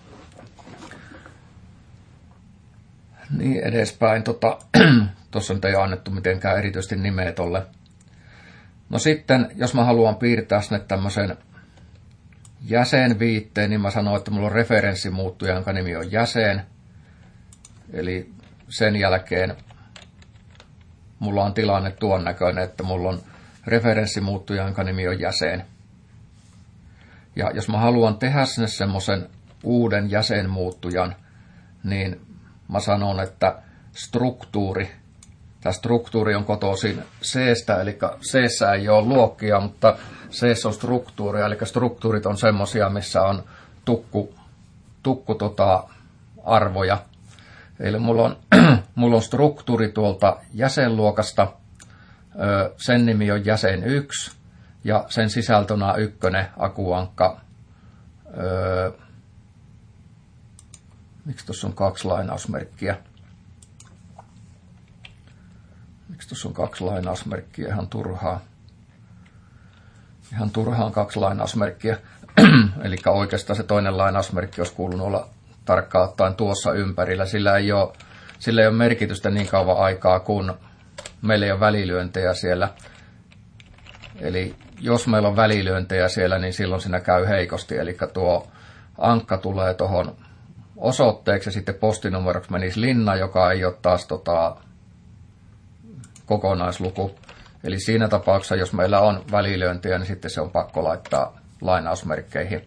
Niin edespäin. Tuossa tota, nyt ei annettu mitenkään erityisesti nimeä tolle. No sitten, jos mä haluan piirtää sinne tämmöisen jäsenviitteen, niin mä sanon, että mulla on referenssimuuttuja, jonka nimi on jäsen. Eli sen jälkeen mulla on tilanne tuon näköinen, että mulla on referenssimuuttuja, jonka nimi on jäsen. Ja jos mä haluan tehdä sinne semmoisen uuden jäsenmuuttujan, niin mä sanon, että struktuuri. Tämä struktuuri on kotoisin C:stä, eli C:ssä ei ole luokkia, mutta C:ssä on struktuuria, eli struktuurit on semmoisia, missä on tukku, tukku tota, arvoja. Eli mulla on, mulla on struktuuri tuolta jäsenluokasta, sen nimi on jäsen yksi, ja sen sisältönä ykkönen akuankka. Öö, miksi tuossa on kaksi lainausmerkkiä? Miksi tuossa on kaksi lainausmerkkiä? Ihan turhaa. Ihan turhaan kaksi lainausmerkkiä. Eli oikeastaan se toinen lainausmerkki olisi kuulunut olla tarkkaan ottaen tuossa ympärillä. Sillä ei ole, sillä ei ole merkitystä niin kauan aikaa, kun meillä ei ole välilyöntejä siellä. Eli jos meillä on välilyöntejä siellä, niin silloin siinä käy heikosti. Eli tuo ankka tulee tuohon osoitteeksi ja sitten postinumeroksi menisi linna, joka ei ole taas tota, kokonaisluku. Eli siinä tapauksessa, jos meillä on välilyöntejä, niin sitten se on pakko laittaa lainausmerkkeihin.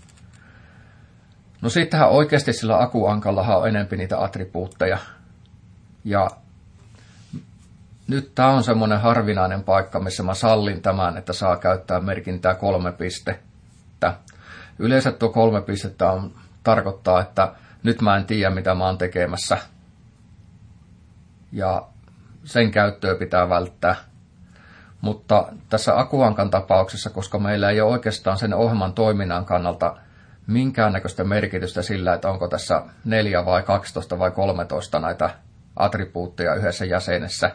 No sittenhän oikeasti sillä akuankallahan on enempi niitä attribuutteja. Ja nyt tämä on semmoinen harvinainen paikka, missä mä sallin tämän, että saa käyttää merkintää kolme pistettä. Yleensä tuo kolme pistettä on, tarkoittaa, että nyt mä en tiedä, mitä mä oon tekemässä. Ja sen käyttöä pitää välttää. Mutta tässä akuankan tapauksessa, koska meillä ei ole oikeastaan sen ohjelman toiminnan kannalta minkäännäköistä merkitystä sillä, että onko tässä neljä vai kaksitoista vai kolmetoista näitä attribuutteja yhdessä jäsenessä.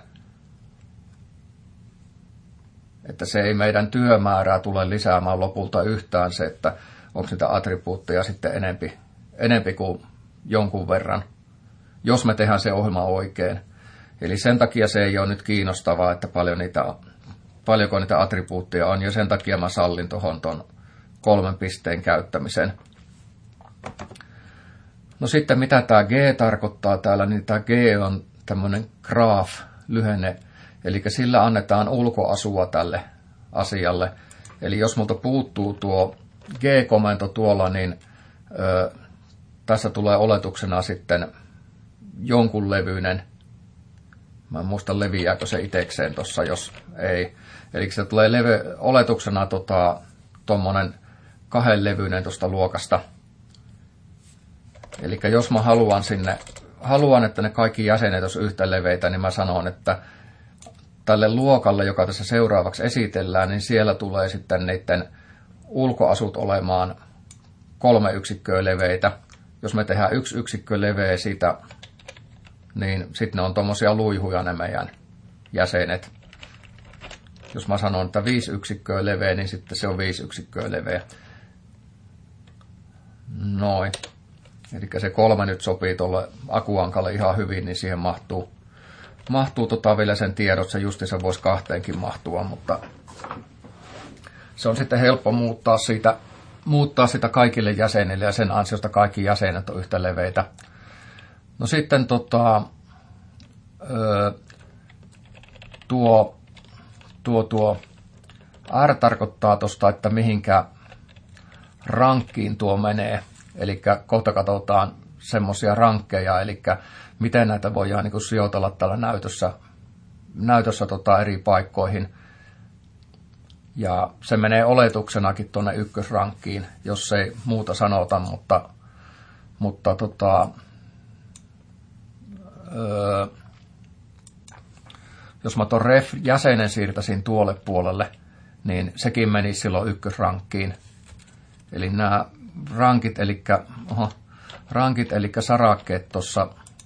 Että se ei meidän työmäärää tule lisäämään lopulta yhtään se, että onko niitä attribuutteja sitten enempi, enempi kuin jonkun verran, jos me tehdään se ohjelma oikein. Eli sen takia se ei ole nyt kiinnostavaa, että paljon niitä, paljonko niitä attribuutteja on, ja sen takia mä sallin tuohon ton kolmen pisteen käyttämisen. No sitten mitä tämä G tarkoittaa täällä, niin tämä G on tämmöinen graph-lyhenne, eli sillä annetaan ulkoasua tälle asialle. Eli jos multa puuttuu tuo G-komento tuolla, niin ö, tässä tulee oletuksena sitten jonkun levyinen. Mä en muista leviääkö se itekseen tuossa, jos ei. Eli se tulee leve, oletuksena tuommoinen tota, kahden levyinen tuosta luokasta. Eli jos mä haluan sinne, haluan, että ne kaikki jäsenet olisi yhtä leveitä, niin mä sanon, että tälle luokalle, joka tässä seuraavaksi esitellään, niin siellä tulee sitten niiden ulkoasut olemaan kolme yksikköä leveitä. Jos me tehdään yksi yksikkö leveä siitä, niin sitten ne on tuommoisia luihuja ne meidän jäsenet. Jos mä sanon, että viisi yksikköä leveä, niin sitten se on viisi yksikköä leveä. Noin. Eli se kolme nyt sopii tuolle akuankalle ihan hyvin, niin siihen mahtuu, mahtuu tota vielä sen tiedot, se justiinsa voisi kahteenkin mahtua, mutta se on sitten helppo muuttaa siitä, muuttaa sitä kaikille jäsenille ja sen ansiosta kaikki jäsenet on yhtä leveitä. No sitten tota, öö, tuo, tuo, tuo R tarkoittaa tuosta, että mihinkä rankkiin tuo menee. Eli kohta katsotaan semmoisia rankkeja, eli miten näitä voidaan niin kuin sijoitella täällä näytössä, näytössä tota eri paikkoihin. Ja se menee oletuksenakin tuonne ykkösrankkiin, jos ei muuta sanota, mutta, mutta tota, öö, jos mä tuon ref-jäsenen siirtäisin tuolle puolelle, niin sekin menisi silloin ykkösrankkiin. Eli nämä rankit, eli, oho, rankit, eli sarakkeet tuossa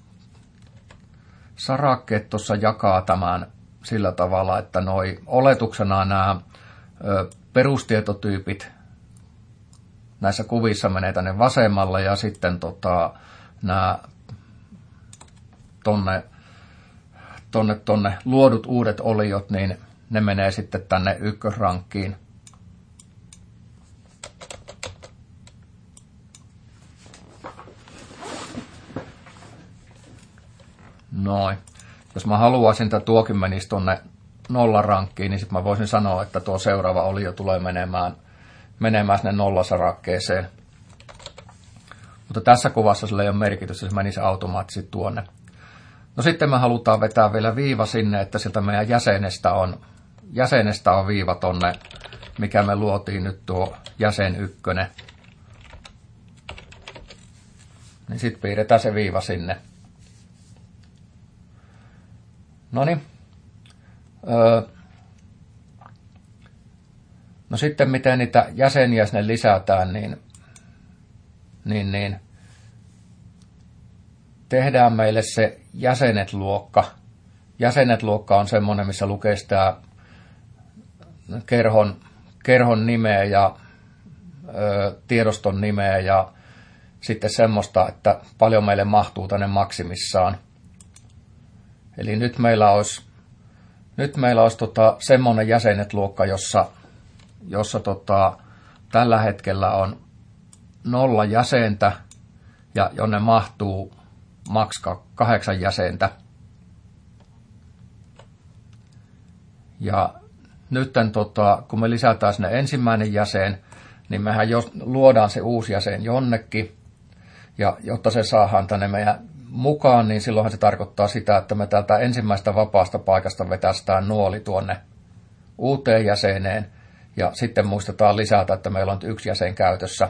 sarakkeet tuossa jakaa tämän sillä tavalla, että noi oletuksena nämä ö, perustietotyypit näissä kuvissa menee tänne vasemmalle ja sitten tota, nämä tonne, tonne, tonne luodut uudet oliot, niin ne menee sitten tänne ykkösrankkiin. Noin. Jos mä haluaisin, että tuokin menisi tuonne nollarankkiin, niin sitten mä voisin sanoa, että tuo seuraava olio tulee menemään, menemään sinne nollasarakkeeseen. Mutta tässä kuvassa sillä ei ole merkitystä, se menisi automaattisesti tuonne. No sitten me halutaan vetää vielä viiva sinne, että sieltä meidän jäsenestä on, jäsenestä on viiva tonne, mikä me luotiin nyt tuo jäsen ykkönen. Niin sitten piirretään se viiva sinne. Noniin. Öö. No sitten miten niitä jäseniä sinne lisätään, niin, niin, niin tehdään meille se jäsenet-luokka. Jäsenet-luokka on semmoinen, missä lukee sitä kerhon, kerhon nimeä ja ö, tiedoston nimeä ja sitten semmoista, että paljon meille mahtuu tänne maksimissaan. Eli nyt meillä olisi, nyt meillä olisi tota, semmoinen jäsenet-luokka, jossa, jossa tota, tällä hetkellä on nolla jäsentä ja jonne mahtuu maks kahdeksan jäsentä. Ja nyt tota, kun me lisätään sinne ensimmäinen jäsen, niin mehän jo luodaan se uusi jäsen jonnekin. Ja jotta se saadaan tänne meidän mukaan, niin silloinhan se tarkoittaa sitä, että me täältä ensimmäistä vapaasta paikasta vetästään nuoli tuonne uuteen jäseneen. Ja sitten muistetaan lisätä, että meillä on yksi jäsen käytössä.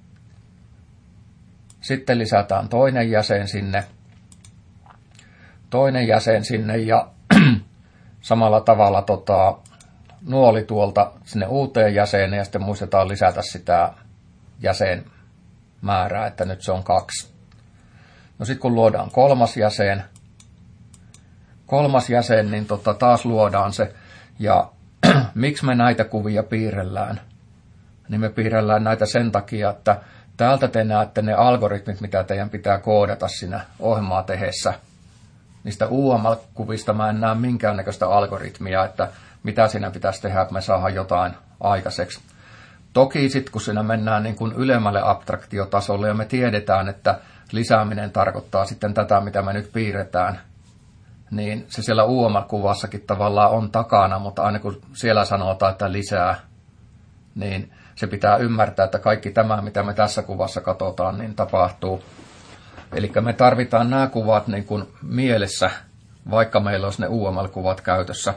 Sitten lisätään toinen jäsen sinne. Toinen jäsen sinne ja samalla tavalla tota, nuoli tuolta sinne uuteen jäseneen ja sitten muistetaan lisätä sitä jäsenmäärää, että nyt se on kaksi. No sitten kun luodaan kolmas jäsen, kolmas jäsen, niin tota, taas luodaan se. Ja miksi me näitä kuvia piirrellään? Niin me piirrellään näitä sen takia, että täältä te näette ne algoritmit, mitä teidän pitää koodata siinä ohjelmaa tehessä. Niistä U M L-kuvista mä en näe minkäännäköistä algoritmia, että mitä siinä pitäisi tehdä, että me saadaan jotain aikaiseksi. Toki sitten kun siinä mennään niin kuin ylemmälle abstraktiotasolle ja me tiedetään, että lisääminen tarkoittaa sitten tätä, mitä me nyt piirretään, niin se siellä U M L-kuvassakin tavallaan on takana, mutta aina kun siellä sanotaan, että lisää, niin se pitää ymmärtää, että kaikki tämä, mitä me tässä kuvassa katsotaan, niin tapahtuu. Eli me tarvitaan nämä kuvat niin kuin mielessä, vaikka meillä olisi ne U M L-kuvat käytössä.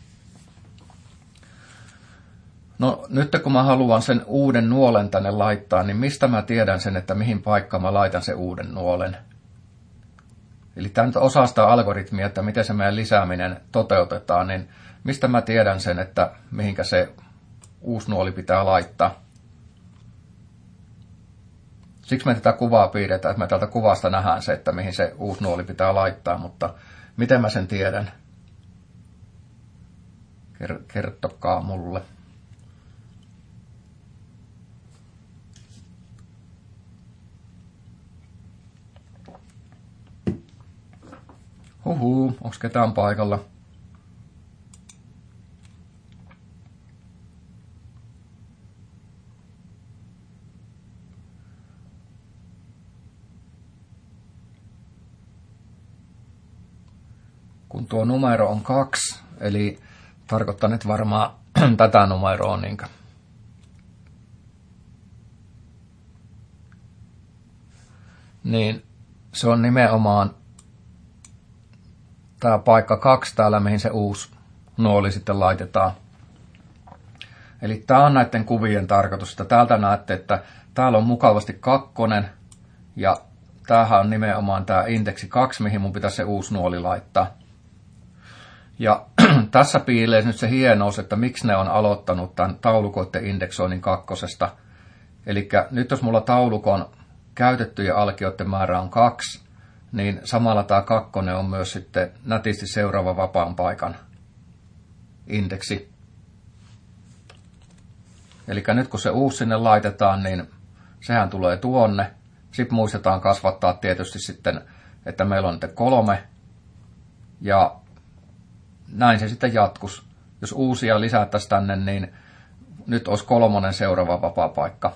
No nyt kun mä haluan sen uuden nuolen tänne laittaa, niin mistä mä tiedän sen, että mihin paikkaan mä laitan sen uuden nuolen? Eli tämä nyt osa sitä algoritmia, että miten se meidän lisääminen toteutetaan, niin mistä mä tiedän sen, että mihinkä se uusi nuoli pitää laittaa? Siksi me tätä kuvaa piirretään, että me tältä kuvasta nähdään se, että mihin se uusi nuoli pitää laittaa, mutta miten mä sen tiedän? Kertokaa mulle. Huhuu, onks ketään paikalla? Kun tuo numero on kaksi, eli tarkoittaa nyt varmaan tätä numeroa niinkö. Niin se on nimenomaan tämä paikka kaksi täällä, mihin se uusi nuoli sitten laitetaan. Eli tämä on näiden kuvien tarkoitus, että täältä näette, että täällä on mukavasti kakkonen, ja tämähän on nimenomaan tämä indeksi kaksi, mihin mun pitäisi se uusi nuoli laittaa. Ja tässä piilee nyt se hienous, että miksi ne on aloittanut tämän taulukoiden indeksoinnin kakkosesta. Eli nyt jos mulla taulukon käytettyjen alkioiden määrä on kaksi, niin samalla tämä kakkonen on myös sitten nätisti seuraava vapaan paikan indeksi. Eli nyt kun se uusi sinne laitetaan, niin sehän tulee tuonne. Sitten muistetaan kasvattaa tietysti sitten, että meillä on nyt kolme. Ja näin se sitten jatkus. Jos uusia lisättäisiin tänne, niin nyt olisi kolmonen seuraava vapaa paikka.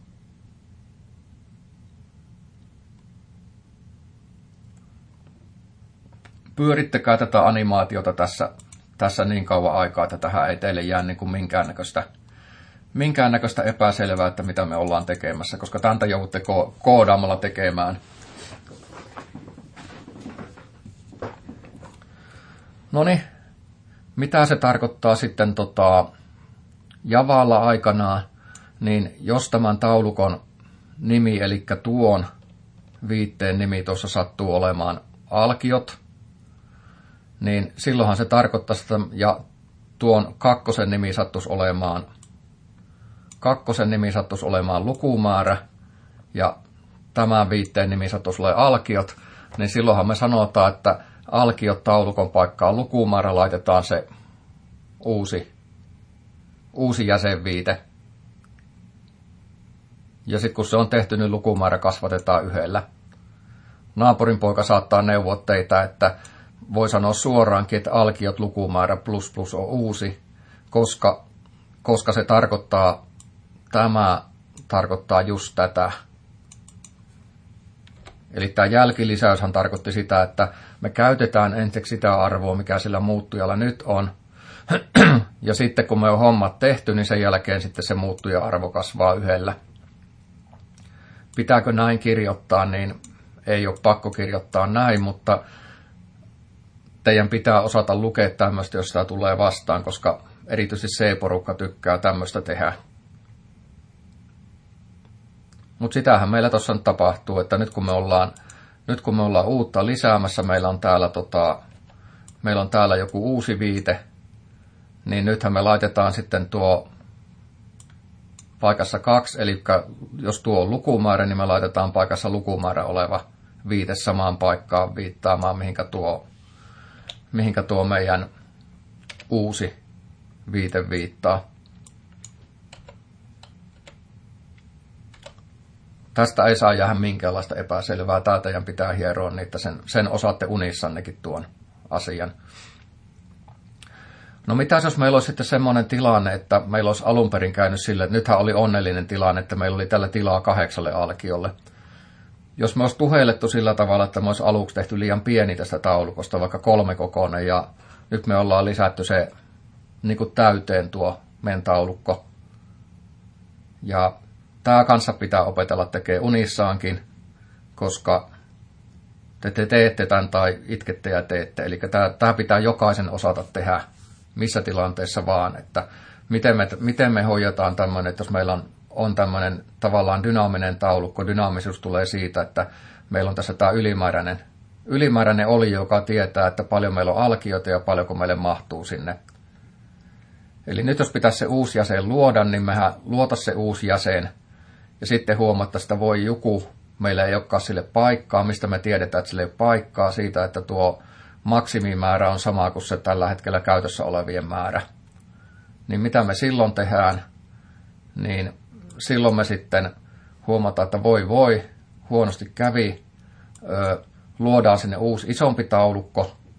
Pyörittäkää tätä animaatiota tässä, tässä niin kauan aikaa, että tähän ei teille jää niin kuin minkäännäköistä, minkäännäköistä epäselvää, että mitä me ollaan tekemässä, koska täntä joudutte ko- koodaamalla tekemään. Noniin, mitä se tarkoittaa sitten tota, Javalla aikanaan, niin jos tämän taulukon nimi, eli tuon viitteen nimi tuossa sattuu olemaan alkiot, niin silloinhan se tarkoittaa sitä, ja tuon kakkosen nimi sattuisi olemaan, kakkosen nimi sattuisi olemaan lukumäärä, ja tämän viitteen nimi sattuisi olemaan alkiot, niin silloinhan me sanotaan, että alkiot taulukon paikkaan lukumäärä, laitetaan se uusi, uusi jäsenviite. Ja sitten kun se on tehty, niin lukumäärä kasvatetaan yhdellä. Naapurin poika saattaa neuvoa teitä, että voi sanoa suoraankin, että alkiot lukumäärä plus plus on uusi, koska, koska se tarkoittaa, tämä tarkoittaa just tätä. Eli tämä jälkilisäyshän tarkoitti sitä, että me käytetään ensiksi sitä arvoa, mikä sillä muuttujalla nyt on. Ja sitten kun me on hommat tehty, niin sen jälkeen sitten se muuttuja-arvo kasvaa yhdellä. Pitääkö näin kirjoittaa, niin ei ole pakko kirjoittaa näin, mutta teidän pitää osata lukea tämmöistä, jos sitä tulee vastaan, koska erityisesti C-porukka tykkää tämmöistä tehdä. Mutta sitähän meillä tuossa nyt tapahtuu, että nyt kun me ollaan, nyt kun me ollaan uutta lisäämässä, meillä on täällä, tota, meillä on täällä joku uusi viite, niin nythän me laitetaan sitten tuo paikassa kaksi, eli jos tuo on lukumäärä, niin me laitetaan paikassa lukumäärä oleva viite samaan paikkaan viittaamaan, mihinkä tuo, mihinkä tuo meidän uusi viite viittaa. Tästä ei saa jäädä minkäänlaista epäselvää. Täältä teidän pitää hieroa niitä, sen, sen osaatte unissannekin tuon asian. No mitäs jos meillä olisi sitten semmoinen tilanne, että meillä olisi alun perin käynyt sille, että nythän oli onnellinen tilanne, että meillä oli tällä tilaa kahdeksalle alkiolle. Jos me olisi tuheilettu sillä tavalla, että me olisi aluksi tehty liian pieni tästä taulukosta, vaikka kolme kokoinen, ja nyt me ollaan lisätty se niin kuin täyteen tuo meidän taulukko. Ja tämä kanssa pitää opetella tekemään unissaankin, koska te, te teette tämän tai itkette ja teette. Eli tämä, tämä pitää jokaisen osata tehdä missä tilanteessa vaan, että miten me, miten me hoidetaan tämmöinen, että jos meillä on, on tämmöinen tavallaan dynaaminen taulukko, dynaamisuus tulee siitä, että meillä on tässä tämä ylimääräinen, ylimääräinen oli, joka tietää, että paljon meillä on alkioita ja paljonko meille mahtuu sinne. Eli nyt jos pitäisi se uusi jäsen luoda, niin mehän luota se uusi jäsen, ja sitten huomattaisiin, että voi joku, meillä ei olekaan sille paikkaa, mistä me tiedetään, että sille ei ole paikkaa siitä, että tuo maksimimäärä on sama kuin se tällä hetkellä käytössä olevien määrä. Niin mitä me silloin tehdään, niin silloin me sitten huomataan, että voi voi, huonosti kävi, öö, luodaan sinne uusi isompi taulukko,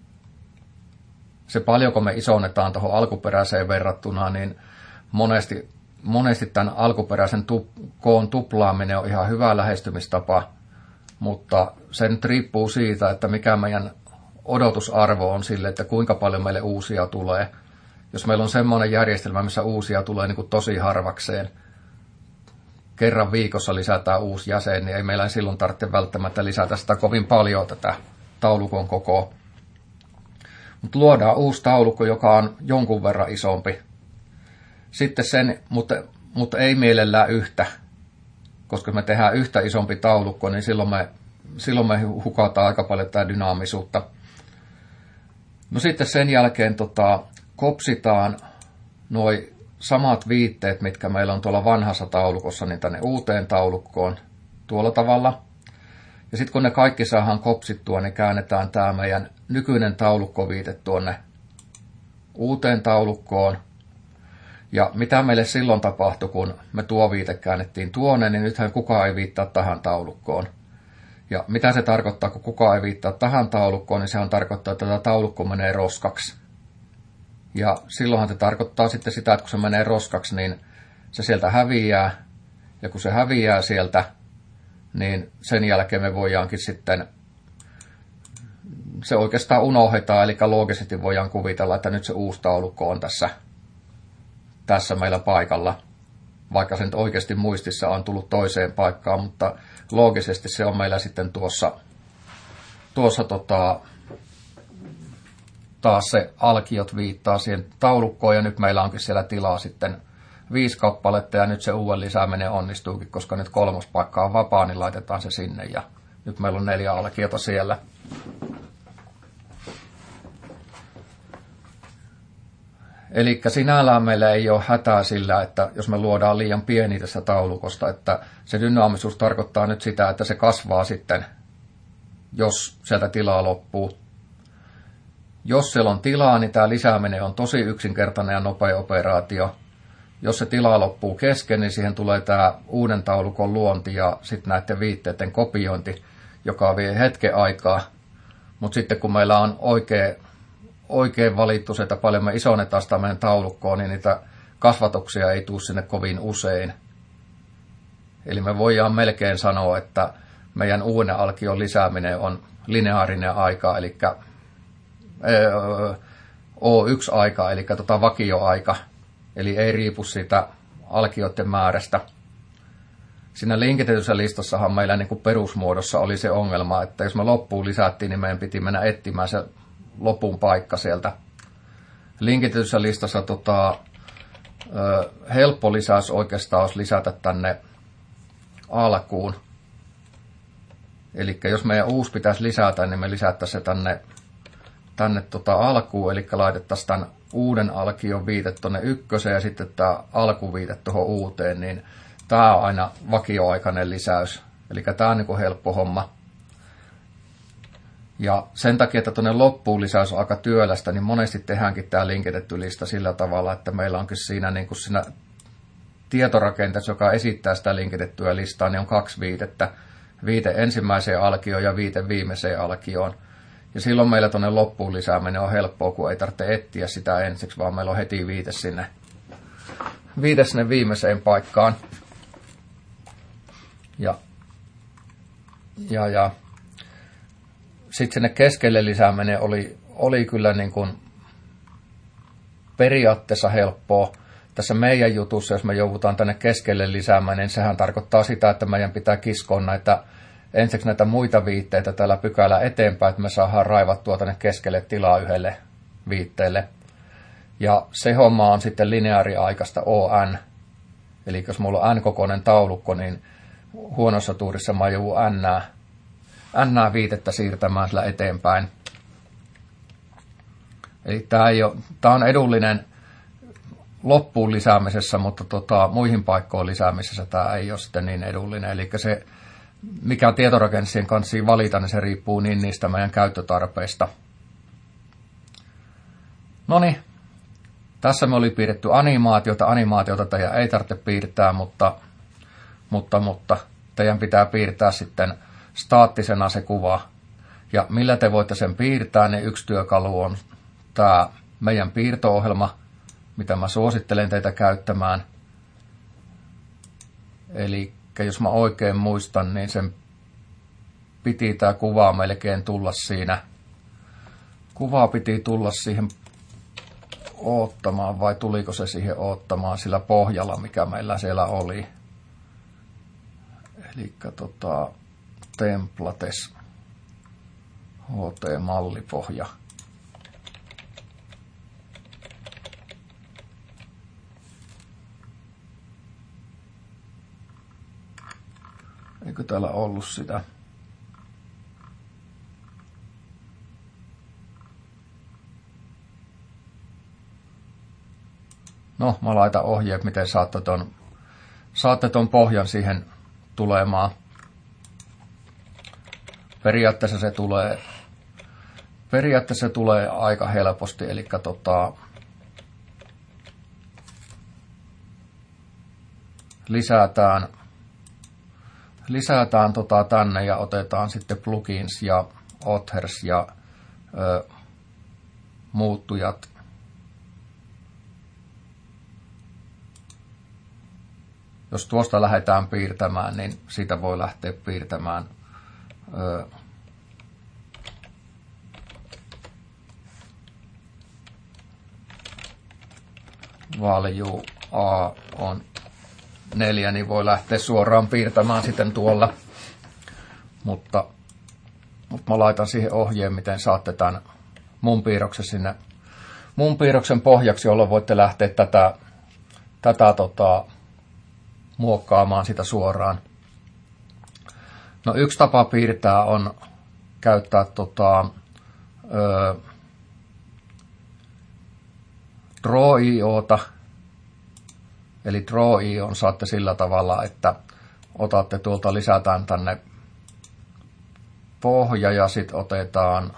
se paljonko me isonnetaan tuohon alkuperäiseen verrattuna, niin monesti, monesti tämän alkuperäisen tu, koon tuplaaminen on ihan hyvä lähestymistapa, mutta se nyt riippuu siitä, että mikä meidän odotusarvo on sille, että kuinka paljon meille uusia tulee. Jos meillä on semmoinen järjestelmä, missä uusia tulee niin kuin tosi harvakseen, kerran viikossa lisätään uusi jäsen, niin ei meillä silloin tarvitse välttämättä lisätä sitä kovin paljon tätä taulukon kokoa. Mutta luodaan uusi taulukko, joka on jonkun verran isompi. Sitten sen, mutta, mutta ei mielellään yhtä, koska me tehdään yhtä isompi taulukko, niin silloin me, silloin me hukataan aika paljon tätä dynaamisuutta. No sitten sen jälkeen tota, kopsitaan nuo samat viitteet, mitkä meillä on tuolla vanhassa taulukossa, niin tänne uuteen taulukkoon tuolla tavalla. Ja sitten kun ne kaikki saadaan kopsittua, niin käännetään tämä meidän nykyinen taulukkoviite tuonne uuteen taulukkoon. Ja mitä meille silloin tapahtui, kun me tuo viite käännettiin tuonne, niin nythän kukaan ei viittaa tähän taulukkoon. Ja mitä se tarkoittaa, kun kukaan ei viittaa tähän taulukkoon, niin sehän tarkoittaa, että tämä taulukko menee roskaksi. Ja silloinhan se tarkoittaa sitten sitä, että kun se menee roskaksi, niin se sieltä häviää. Ja kun se häviää sieltä, niin sen jälkeen me voidaankin sitten, se oikeastaan unohdetaan, eli loogisesti voidaan kuvitella, että nyt se uusi taulukko on tässä, tässä meillä paikalla. Vaikka se nyt oikeasti muistissa on tullut toiseen paikkaan, mutta loogisesti se on meillä sitten tuossa, tuossa tota, taas se alkiot viittaa siihen taulukkoon, ja nyt meillä onkin siellä tilaa sitten viisi kappaletta, ja nyt se uuden lisääminen onnistuukin, koska nyt kolmas paikka on vapaa, niin laitetaan se sinne, ja nyt meillä on neljä alkiota siellä. Eli sinällään meillä ei ole hätää sillä, että jos me luodaan liian pieni tässä taulukosta, että se dynaamisuus tarkoittaa nyt sitä, että se kasvaa sitten, jos sieltä tilaa loppuu. Jos siellä on tilaa, niin tämä lisääminen on tosi yksinkertainen ja nopea operaatio. Jos se tila loppuu kesken, niin siihen tulee tämä uuden taulukon luonti ja sitten näiden viitteiden kopiointi, joka vie hetken aikaa. Mutta sitten kun meillä on oikein, oikein valittu se, että paljon me isonnetaan sitä meidän taulukkoon, niin niitä kasvatuksia ei tule sinne kovin usein. Eli me voidaan melkein sanoa, että meidän uuden alkion lisääminen on lineaarinen aika, eli O yksi aika, eli tota vakioaika. Eli ei riipu siitä alkioiden määrästä. Siinä linkitetyssä listassahan meillä niin kuin perusmuodossa oli se ongelma, että jos me loppuun lisättiin, niin meidän piti mennä etsimään se lopun paikka sieltä. Linkitetyssä listassa tota, ö, helppo lisäys oikeastaan olisi lisätä tänne alkuun. Eli jos meidän uusi pitäisi lisätä, niin me lisättäisiin se tänne, tänne tota alkuun, eli laitettaisiin tämän uuden alkion viite tuonne ykköseen ja sitten tämä alkuviite tuohon uuteen, niin tämä on aina vakioaikainen lisäys. Eli tämä on niin kuin helppo homma. Ja sen takia, että tuonne loppuun lisäys on aika työlästä, niin monesti tehdäänkin tämä linkitetty lista sillä tavalla, että meillä onkin siinä, niin kuin siinä tietorakenteessa, joka esittää sitä linkitettyä listaa, niin on kaksi viitettä. Viite ensimmäiseen alkioon ja viite viimeiseen alkioon. Ja silloin meillä tuonne loppuun lisääminen on helppoa, kun ei tarvitse etsiä sitä ensiksi, vaan meillä on heti viite sinne, viite sinne viimeiseen paikkaan. Ja, ja, ja. Sitten sinne keskelle lisääminen oli, oli kyllä niin kuin periaatteessa helppoa. Tässä meidän jutussa, jos me joudutaan tänne keskelle lisäämään, niin sehän tarkoittaa sitä, että meidän pitää kiskoa näitä ensiksi näitä muita viitteitä tällä pykälä eteenpäin, että me saadaan raivattua tänne keskelle tilaa yhdelle viitteelle. Ja se homma on sitten lineaariaikaista O N. Eli jos mulla on N-kokoinen taulukko, niin huonossa tuurissa mä joudun N, N viitettä siirtämään sillä eteenpäin. Eli tämä, ei ole, tämä on edullinen loppuun lisäämisessä, mutta tota, muihin paikkoihin lisäämisessä tämä ei ole sitten niin edullinen. Eli se, mikä tietorakennuksien kanssa valita, niin se riippuu niin niistä meidän käyttötarpeista. Noniin, tässä me oli piirretty animaatiota. Animaatiota teidän ei tarvitse piirtää, mutta, mutta, mutta teidän pitää piirtää sitten staattisena se kuva. Ja millä te voitte sen piirtää, niin yksi työkalu on tämä meidän piirto-ohjelma, mitä mä suosittelen teitä käyttämään. Eli jos mä oikein muistan, niin sen piti tää kuva melkein tulla siinä. Kuvaa piti tulla siihen oottamaan, vai tuliko se siihen oottamaan sillä pohjalla, mikä meillä siellä oli. Eli tota, templates, H T-mallipohja. Eikö täällä ollut sitä? No, mä laitan ohjeet, miten saatte ton, saatte ton pohjan siihen tulemaan. Periaatteessa se tulee, periaatteessa se tulee aika helposti, eli tota, lisätään, lisätään tota tänne ja otetaan sitten plugins ja authors ja ö, muuttujat. Jos tuosta lähdetään piirtämään, niin siitä voi lähteä piirtämään ö, value A on neljä, niin voi lähteä suoraan piirtämään sitten tuolla. Mutta, mutta mä laitan siihen ohjeen, miten saatte tämän mun piirroksen sinne mun piirroksen pohjaksi, jolloin voitte lähteä tätä, tätä tota, muokkaamaan sitä suoraan. No, yksi tapa piirtää on käyttää tota, ö, Draw piste iota. Eli Draw piste io saatte sillä tavalla, että otatte tuolta, lisätään tänne pohja ja sitten otetaan,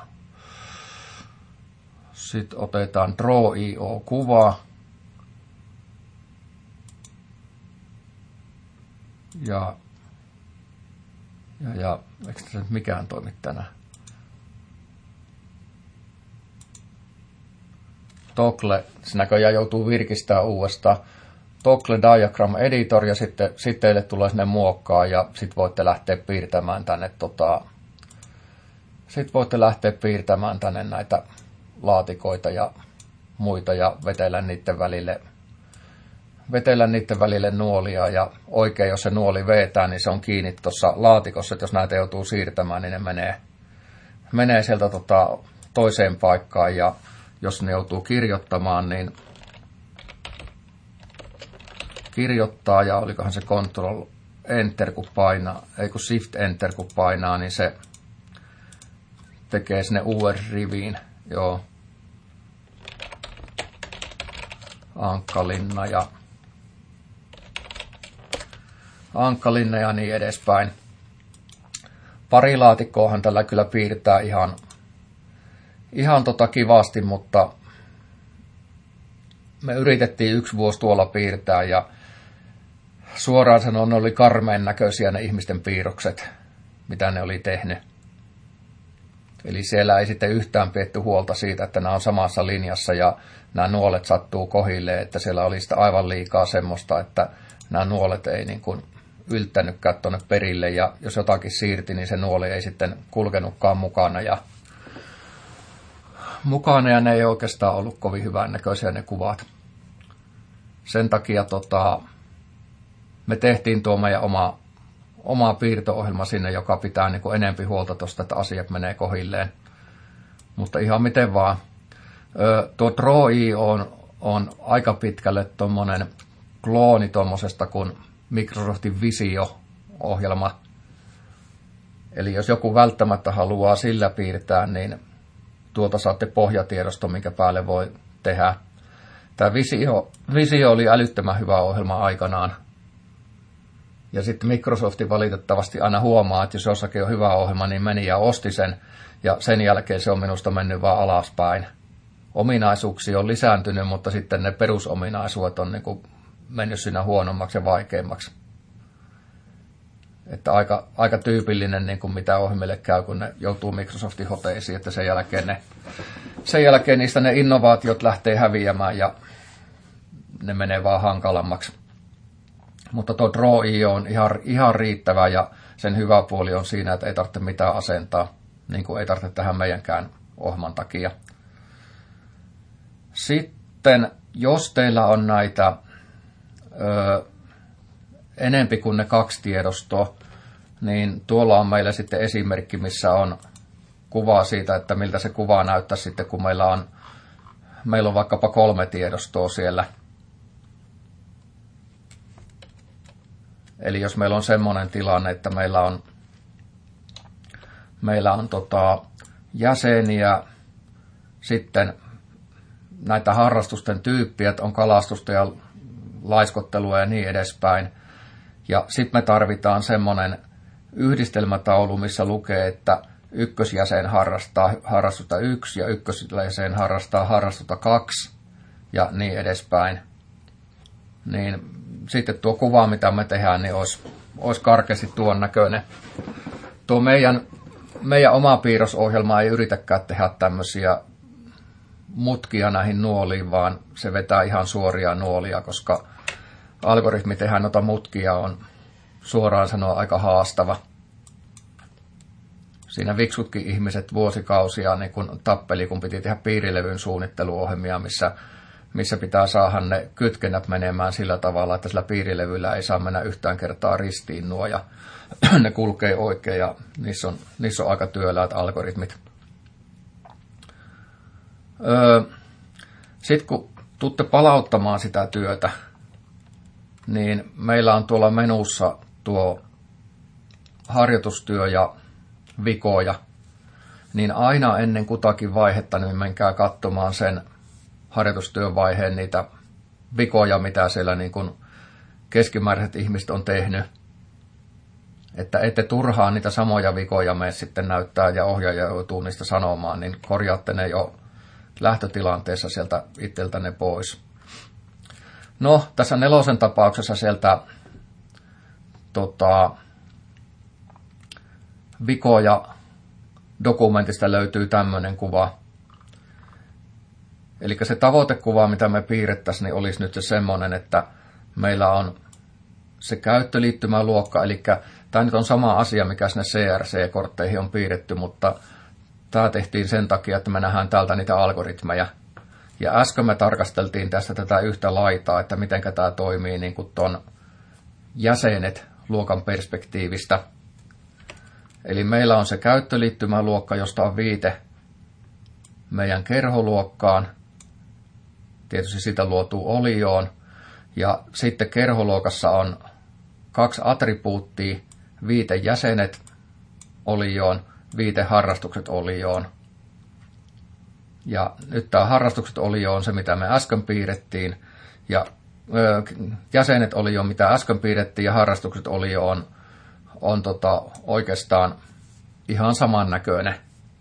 sit otetaan Draw piste io-kuva. Ja, ja, ja eikö se nyt mikään toimi tänään? Toggle, se näköjään joutuu virkistämään uudestaan. Toggle Diagram Editor ja sitten, sitten teille tulee sinne muokkaa ja sitten voitte lähteä piirtämään tänne tota, sitten voitte lähteä piirtämään tänne näitä laatikoita ja muita ja vetellä niiden välille vetellä niiden välille nuolia, ja oikein jos se nuoli vetää, niin se on kiinni tuossa laatikossa, että jos näitä joutuu siirtämään, niin ne menee, menee sieltä tota toiseen paikkaan, ja jos ne joutuu kirjoittamaan, niin kirjoittaa, ja olikohan se Control Enter kun painaa, ei kun Shift Enter kun painaa, niin se tekee sinne uuden riviin, joo, Ankkalinna ja Ankkalinna ja niin edespäin. Pari laatikkoahan tällä kyllä piirtää ihan, ihan tota kivasti, mutta me yritettiin yksi vuosi tuolla piirtää ja suoraan sanoen ne oli karmeen näköisiä ne ihmisten piirrokset, mitä ne oli tehnyt. Eli siellä ei sitten yhtään pidetty huolta siitä, että nämä on samassa linjassa ja nämä nuolet sattuu kohilleen, että siellä oli sitä aivan liikaa semmoista, että nämä nuolet ei niin kuin yltänytkään tuonne perille ja jos jotakin siirti, niin se nuoli ei sitten kulkenutkaan mukana ja mukana ja ne ei oikeastaan ollut kovin hyvän näköisiä ne kuvat. Sen takia tota, me tehtiin tuo meidän oma, oma piirto-ohjelma sinne, joka pitää niin kuin enempi huolta tuosta, että asiat menee kohilleen. Mutta ihan miten vaan. Ö, tuo Draw piste io on, on aika pitkälle tuommoinen klooni tuommoisesta kuin Microsoftin Visio-ohjelma. Eli jos joku välttämättä haluaa sillä piirtää, niin tuolta saatte pohjatiedosto, minkä päälle voi tehdä. Tämä Visio, Visio oli älyttömän hyvä ohjelma aikanaan. Ja sitten Microsoft valitettavasti aina huomaa, että jos jossakin on hyvä ohjelma, niin meni ja osti sen. Ja sen jälkeen se on minusta mennyt vaan alaspäin. Ominaisuuksia on lisääntynyt, mutta sitten ne perusominaisuudet on niin kuin mennyt siinä huonommaksi ja vaikeammaksi. Että aika, aika tyypillinen, niin kuin mitä ohjelmille käy, kun ne joutuu Microsoftin hoteisiin, että sen jälkeen ne, sen jälkeen niistä ne innovaatiot lähtee häviämään ja ne menee vaan hankalammaksi. Mutta tuo Draw piste i o on ihan, ihan riittävä ja sen hyvä puoli on siinä, että ei tarvitse mitään asentaa, niin kuin ei tarvitse tähän meidänkään ohjelman takia. Sitten, jos teillä on näitä ö, enempi kuin ne kaksi tiedostoa, niin tuolla on meillä sitten esimerkki, missä on kuvaa siitä, että miltä se kuva näyttää sitten, kun meillä on, meillä on vaikkapa kolme tiedostoa siellä. Eli jos meillä on semmoinen tilanne, että meillä on, meillä on tota, jäseniä, sitten näitä harrastusten tyyppiä, että on kalastusta ja laiskottelua ja niin edespäin. Ja sitten me tarvitaan semmoinen yhdistelmätaulu, missä lukee, että ykkösjäsen harrastaa harrastusta yksi ja ykkösjäsen harrastaa harrastusta kaksi ja niin edespäin. Niin sitten tuo kuva, mitä me tehdään, niin olisi, olisi karkeasti tuon näköinen. Tuo meidän, meidän oma piirrosohjelma ei yritäkään tehdä tämmöisiä mutkia näihin nuoliin, vaan se vetää ihan suoria nuolia, koska algoritmi tehdä noita mutkia on suoraan sanoa aika haastava. Siinä viksutkin ihmiset vuosikausia niin kun tappeli, kun piti tehdä piirilevyn suunnitteluohjelmia, missä, missä pitää saada ne kytkennät menemään sillä tavalla, että sillä piirilevyllä ei saa mennä yhtään kertaa ristiin nuo ja ne kulkee oikein ja niissä on, niissä on aika työläät algoritmit. Öö, Sitten kun tuutte palauttamaan sitä työtä, niin meillä on tuolla menussa tuo harjoitustyö ja vikoja, niin aina ennen kutakin vaihetta niin menkää katsomaan sen harjoitustyön vaiheen niitä vikoja, mitä siellä niin kuin keskimääräiset ihmiset on tehnyt. Että ette turhaan niitä samoja vikoja mene sitten näyttää ja ohjaaja joutuu niistä sanomaan, niin korjaatte ne jo lähtötilanteessa sieltä itseltänne pois. No, tässä nelosen tapauksessa sieltä tota, vikoja dokumentista löytyy tämmöinen kuva. Eli se tavoitekuva, mitä me piirrettäisiin, niin olisi nyt se semmoinen, että meillä on se käyttöliittymäluokka, eli tämä nyt on sama asia, mikä sinne C R C-kortteihin on piirretty, mutta tämä tehtiin sen takia, että me nähdään täältä niitä algoritmeja. Ja äsken me tarkasteltiin tästä tätä yhtä laitaa, että miten tämä toimii niin kuin ton jäsenet luokan perspektiivistä. Eli meillä on se käyttöliittymäluokka, josta on viite meidän kerholuokkaan. Tietysti sitä luotuu olioon. Ja sitten kerholuokassa on kaksi attribuuttia, viite jäsenet olioon, viite harrastukset olioon. Ja nyt tämä harrastukset olio on se, mitä me äsken piirrettiin. Ja ö, jäsenet olio, mitä äsken piirrettiin, ja harrastukset olio on, on tota, oikeastaan ihan samannäköinen.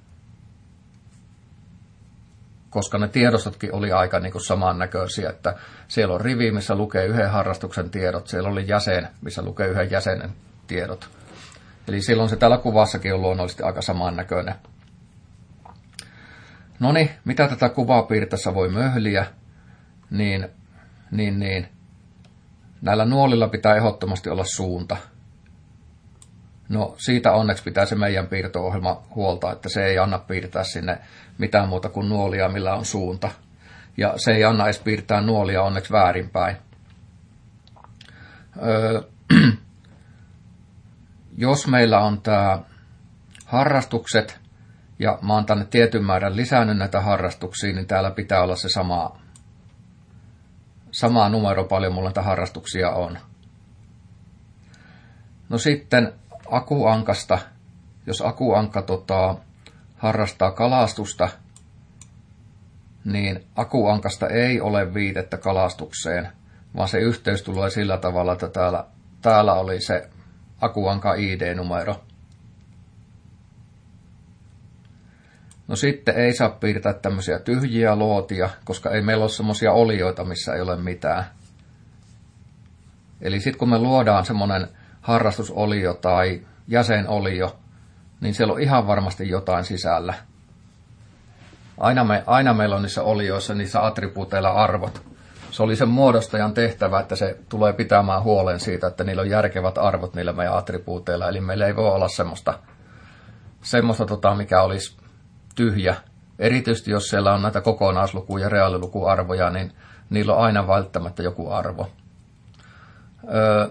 Koska ne tiedostotkin oli aika niin kuin samannäköisiä, että siellä on rivi, missä lukee yhden harrastuksen tiedot, siellä oli jäsen, missä lukee yhden jäsenen tiedot. Eli silloin se täällä kuvassakin on luonnollisesti aika samannäköinen. Noniin, mitä tätä kuvaa piirtäessä voi möhliä, niin, niin, niin näillä nuolilla pitää ehdottomasti olla suunta. No siitä onneksi pitää se meidän piirto-ohjelma huolta, että se ei anna piirtää sinne mitään muuta kuin nuolia, millä on suunta. Ja se ei anna edes piirtää nuolia onneksi väärinpäin. Öö, jos meillä on tämä harrastukset, ja mä oon tänne tietyn määrän lisännyt näitä harrastuksia, niin täällä pitää olla se sama, sama numero, paljon mulla näitä harrastuksia on. No sitten akuankasta, jos akuankka tota, harrastaa kalastusta, niin akuankasta ei ole viitettä kalastukseen, vaan se yhteys tulee sillä tavalla, että täällä, täällä oli se akuanka I D-numero. No sitten ei saa piirtää tämmöisiä tyhjiä luotia, koska ei meillä ole semmoisia olioita, missä ei ole mitään. Eli sitten kun me luodaan semmoinen harrastusolio tai jäsenolio, niin siellä on ihan varmasti jotain sisällä. aina, me, aina meillä on niissä olioissa, niissä attribuuteilla arvot. Se oli sen muodostajan tehtävä, että se tulee pitämään huolen siitä, että niillä on järkevät arvot niillä meidän attribuuteilla. Eli meillä ei voi olla semmoista, semmoista tota, mikä olisi tyhjä. Erityisesti jos siellä on näitä kokonaisluku- ja reaalilukuarvoja, niin niillä on aina välttämättä joku arvo. Öö,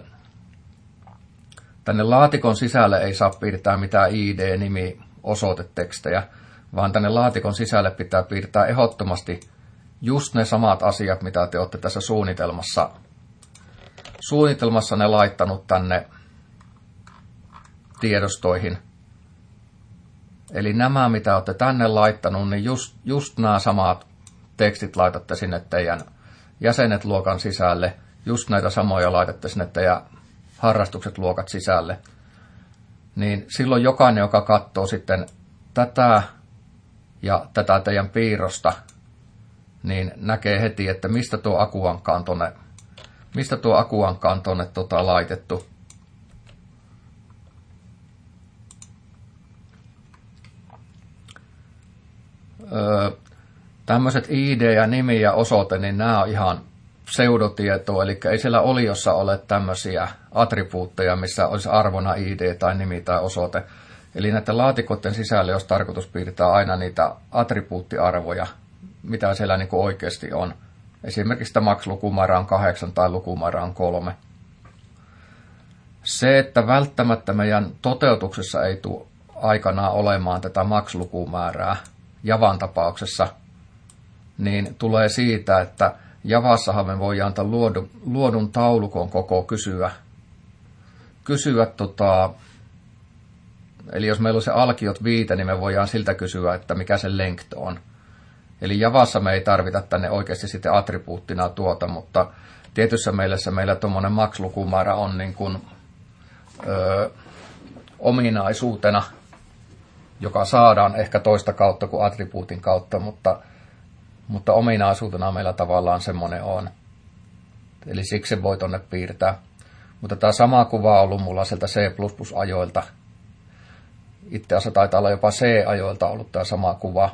tänne laatikon sisälle ei saa piirtää mitään I D, nimi, osoitetekstejä, vaan tänne laatikon sisälle pitää piirtää ehdottomasti just ne samat asiat, mitä te olette tässä suunnitelmassa, suunnitelmassa ne laittanut tänne tiedostoihin. Eli nämä, mitä olette tänne laittanut, niin just, just nämä samat tekstit laitatte sinne teidän jäsenet luokan sisälle. Just näitä samoja laitatte sinne teidän harrastukset luokat sisälle. Niin silloin jokainen, joka katsoo sitten tätä ja tätä teidän piirrosta, niin näkee heti, että mistä tuo akuankka on tonne, mistä tuo akuankka on tonne tota laitettu. Öö, tämmöiset I D ja nimi ja osoite, niin nämä on ihan pseudotietoa, eli ei siellä oliossa ole tämmöisiä attribuutteja, missä olisi arvona I D tai nimi tai osoite. Eli näiden laatikoiden sisällä olisi tarkoitus piirtää aina niitä attribuuttiarvoja, mitä siellä niin kuin oikeasti on. Esimerkiksi että max-lukumäärä on kahdeksan tai lukumäärä on kolme. Se, että välttämättä meidän toteutuksessa ei tule aikanaan olemaan tätä max-lukumäärää Javan tapauksessa, niin tulee siitä, että Javassahan me voidaan antaa luodun, luodun taulukon koko kysyä. Kysyä tota, eli jos meillä on se alkiot viite, niin me voidaan siltä kysyä, että mikä se length on. Eli Javassa me ei tarvita tänne oikeasti sitten attribuuttina tuota, mutta tietyssä mielessä meillä tuommoinen max-lukumäärä on niin kuin, ö, ominaisuutena, joka saadaan ehkä toista kautta kuin attribuutin kautta, mutta, mutta ominaisuutena meillä tavallaan semmoinen on. Eli siksi se voi tuonne piirtää. Mutta tämä sama kuva on ollut mulla sieltä C plus plus-ajoilta. Itse asiassa taitaa olla jopa C-ajoilta ollut tämä sama kuva.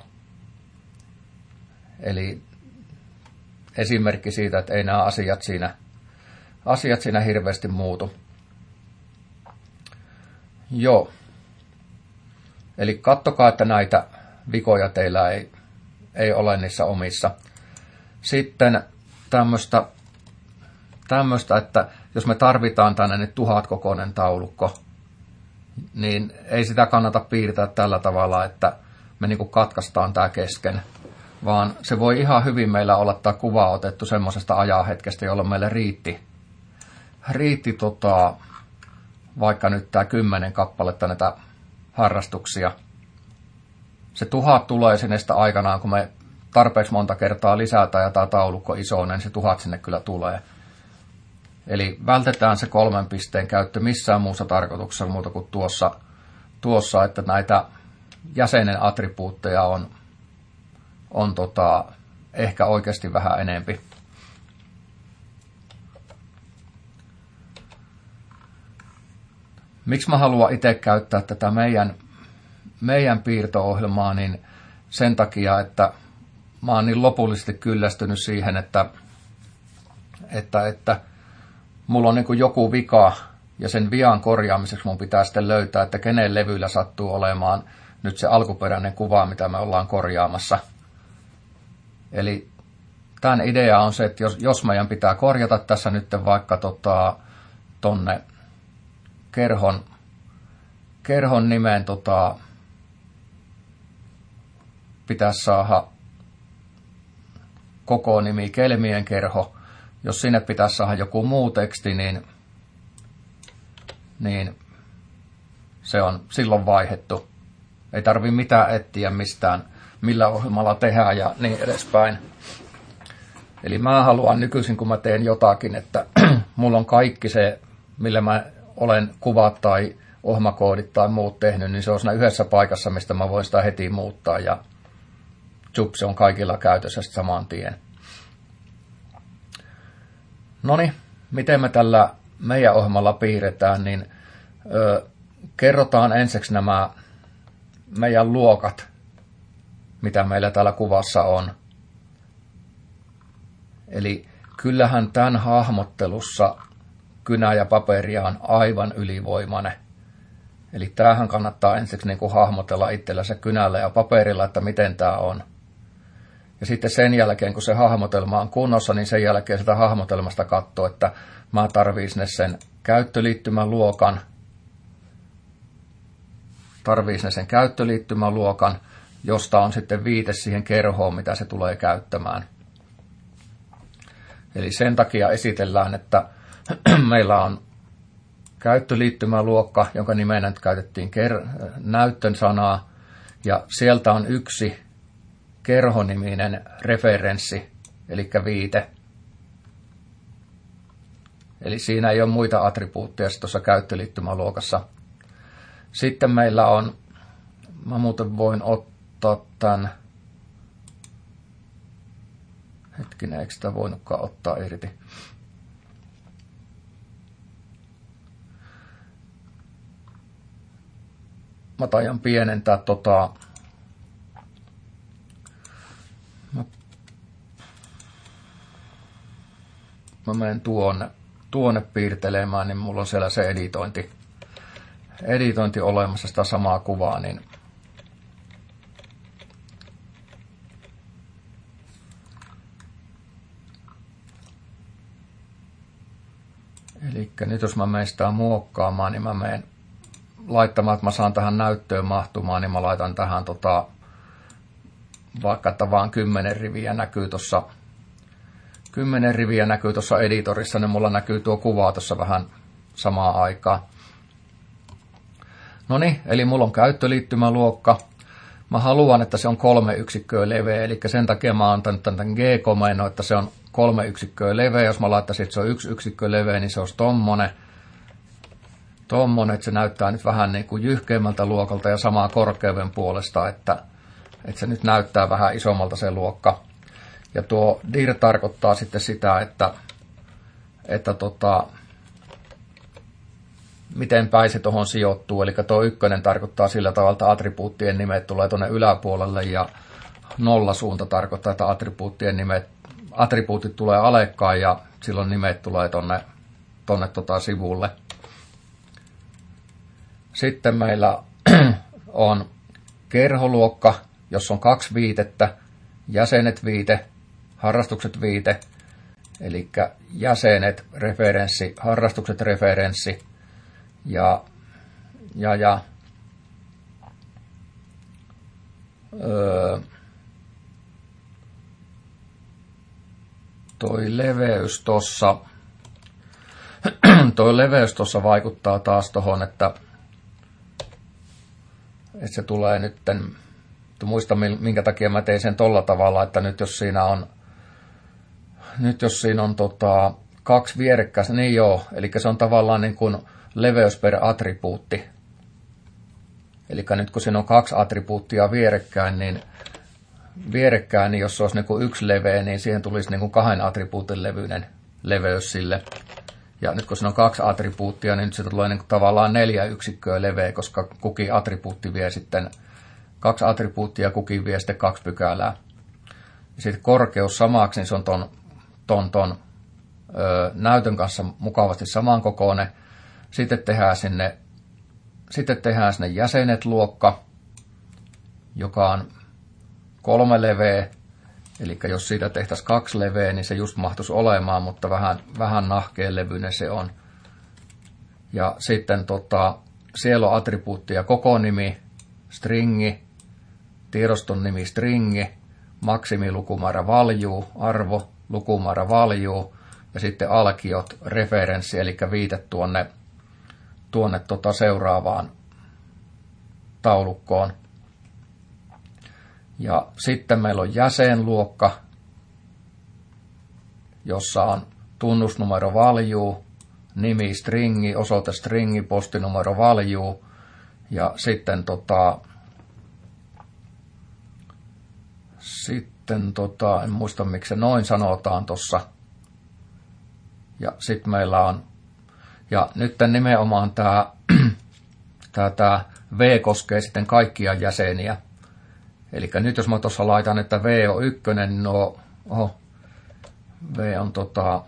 Eli esimerkki siitä, että ei nämä asiat siinä, asiat siinä hirveästi muutu. Joo. Eli katsokaa, että näitä vikoja teillä ei, ei ole niissä omissa. Sitten tämmöistä, tämmöistä, että jos me tarvitaan tänne nyt tuhatkokoinen taulukko, niin ei sitä kannata piirtää tällä tavalla, että me niin kuin katkaistaan tämä kesken, vaan se voi ihan hyvin meillä olla tämä kuva otettu semmoisesta ajanhetkestä, jolloin meille riitti, riitti tota, vaikka nyt tämä kymmenen kappaletta näitä harrastuksia. Se tuhat tulee sinne sitä aikanaan, kun me tarpeeksi monta kertaa lisätään ja tämä taulukko iso, niin se tuhat sinne kyllä tulee. Eli vältetään se kolmen pisteen käyttö missään muussa tarkoituksessa muuta kuin tuossa, tuossa että näitä jäsenen attribuutteja on, on tota, ehkä oikeasti vähän enempi. Miksi mä haluan itse käyttää tätä meidän, meidän piirto-ohjelmaa, niin sen takia, että mä oon niin lopullisesti kyllästynyt siihen, että, että, että mulla on niin kuin joku vika ja sen vian korjaamiseksi mun pitää sitten löytää, että kenen levyllä sattuu olemaan nyt se alkuperäinen kuva, mitä me ollaan korjaamassa. Eli tämän idea on se, että jos, jos meidän pitää korjata tässä nyt vaikka tota, tonne kerhon, kerhon nimen tota, pitäisi saada koko nimi Kelmien kerho. Jos sinne pitäisi saada joku muu teksti, niin, niin se on silloin vaihdettu. Ei tarvitse mitään etsiä mistään, millä ohjelmalla tehdään ja niin edespäin. Eli mä haluan nykyisin, kun mä teen jotakin, että mulla on kaikki se, millä mä olen kuvat tai ohjelmakoodit tai muut tehnyt, niin se on siinä yhdessä paikassa, mistä mä voin sitä heti muuttaa. Ja tsup, se on kaikilla käytössä saman tien. Noniin, miten me tällä meidän ohjelmalla piirretään, niin ö, kerrotaan ensiksi nämä meidän luokat mitä meillä täällä kuvassa on. Eli kyllähän tämän hahmottelussa kynä ja paperia on aivan ylivoimainen. Eli tämähän kannattaa ensiksi niin kuin hahmotella itsellänsä kynällä ja paperilla, että miten tämä on. Ja sitten sen jälkeen, kun se hahmotelma on kunnossa, niin sen jälkeen sitä hahmotelmasta katsoo, että mä tarvitsen sinne sen käyttöliittymän luokan, tarvitsen sen käyttöliittymän luokan, josta on sitten viite siihen kerhoon, mitä se tulee käyttämään. Eli sen takia esitellään, että meillä on käyttöliittymäluokka, jonka nimenä nyt käytettiin ker- näyttön sanaa, ja sieltä on yksi kerhoniminen referenssi, eli viite. Eli siinä ei ole muita attribuutteja tuossa käyttöliittymäluokassa. Sitten meillä on, mä muuten voin ottaa tämän, hetkinen, eikö sitä voinutkaan ottaa irti. Mä taian pienentää tota, mä, mä menen tuonne, tuonne piirtelemään, niin mulla on siellä se editointi, editointi olemassa sitä samaa kuvaa, niin eli nyt jos mä menen sitä muokkaamaan, niin mä menen laittamaan, että mä saan tähän näyttöön mahtumaan, niin mä laitan tähän tota, vaikka että vaan kymmenen riviä näkyy tuossa kymmenen riviä näkyy tuossa editorissa, niin mulla näkyy tuo kuva tuossa vähän samaa aikaa. No niin, eli mulla on käyttöliittymäluokka. Mä haluan, että se on kolme yksikköä leveä, eli sen takia mä oon antanut tämän G-komendo, että se on kolme yksikköä leveä. Jos mä laittaisin, että se on yksi yksikkö leveä, niin se olisi tommonen. Tommonen, että se näyttää nyt vähän niin kuin jyhkeimmältä luokalta ja samaa korkeuden puolesta, että, että se nyt näyttää vähän isommalta se luokka. Ja tuo dir tarkoittaa sitten sitä, että, että tota, miten päin se tuohon sijoittuu. Eli tuo ykkönen tarkoittaa sillä tavalla, että attribuuttien nimet tulee tuonne yläpuolelle ja nollasuunta tarkoittaa, että attribuuttien nimet, attribuutit tulee alekkaan ja silloin nimet tulee tuonne tonne tota sivulle. Sitten meillä on kerholuokka, jossa on kaksi viitettä, jäsenet viite, harrastukset viite, eli jäsenet referenssi, harrastukset referenssi ja, ja, ja öö, toi leveys tossa, toi leveys tossa vaikuttaa taas tohon, että että se tulee nytten, muista minkä takia mä tein sen tolla tavalla, että nyt jos siinä on, nyt jos siinä on tota, kaksi vierekkäistä, niin joo, eli se on tavallaan niin kuin leveys per attribuutti. Eli nyt kun siinä on kaksi attribuuttia vierekkäin, niin vierekkäin, niin jos se olisi niin kuin yksi leveä, niin siihen tulisi niin kuin kahden attribuutin levyinen leveys sille. Ja nyt kun siinä on kaksi attribuuttia, niin nyt se tulee niin kuin tavallaan neljä yksikköä leveä, koska kukin attribuutti vie sitten, kaksi attribuuttia kukin vie sitten kaksi pykälää. Ja sitten korkeus samaksi, niin se on ton, ton, ton ö, näytön kanssa mukavasti samankokoinen. Sitten tehdään sinne, sitten tehdään sinne jäsenet luokka, joka on kolme leveä. Eli jos siitä tehtäisiin kaksi leveä, niin se just mahtuisi olemaan, mutta vähän, vähän nahkeen levyinen se on. Ja sitten tota, siellä on attribuutti ja koko nimi, stringi, tiedoston nimi stringi, maksimilukumäärä value, arvo, lukumäärä value, ja sitten alkiot, referenssi, eli viite tuonne, tuonne tota seuraavaan taulukkoon. Ja sitten meillä on jäsenluokka, jossa on tunnusnumero value, nimi stringi, osoite stringi, postinumero value ja sitten tota sitten tota en muista miksi se noin sanotaan tossa. Ja sitten meillä on ja nyt nimenomaan tämä tämä V koskee sitten kaikkia jäseniä. Eli nyt jos mä tuossa laitan, että V on ykkönen, niin no, oho, V on tota,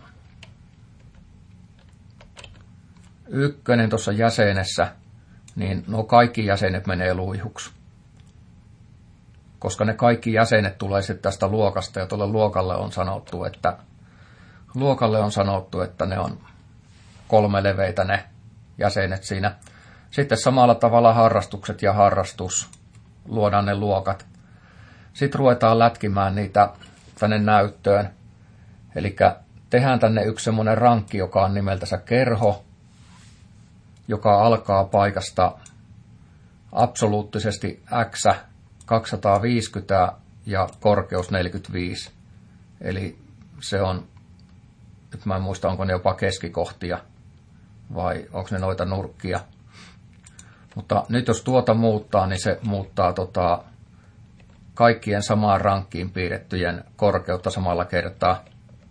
ykkönen tuossa jäsenessä, niin nuo kaikki jäsenet menee luihuksi. Koska ne kaikki jäsenet tulee sitten tästä luokasta, ja tuolle luokalle on sanottu, että luokalle on sanottu, että ne on kolme leveitä ne jäsenet siinä. Sitten samalla tavalla harrastukset ja harrastus, luodaan ne luokat. Sitten ruvetaan lätkimään niitä tänne näyttöön. Eli tehdään tänne yksi semmoinen rankki, joka on nimeltänsä kerho, joka alkaa paikasta absoluuttisesti x kaksisataaviisikymmentä ja korkeus neljäkymmentäviisi. Eli se on, nyt mä en muista, onko ne jopa keskikohtia vai onko ne noita nurkkia. Mutta nyt jos tuota muuttaa, niin se muuttaa tota kaikkien samaan rankkiin piirrettyjen korkeutta samalla kertaa.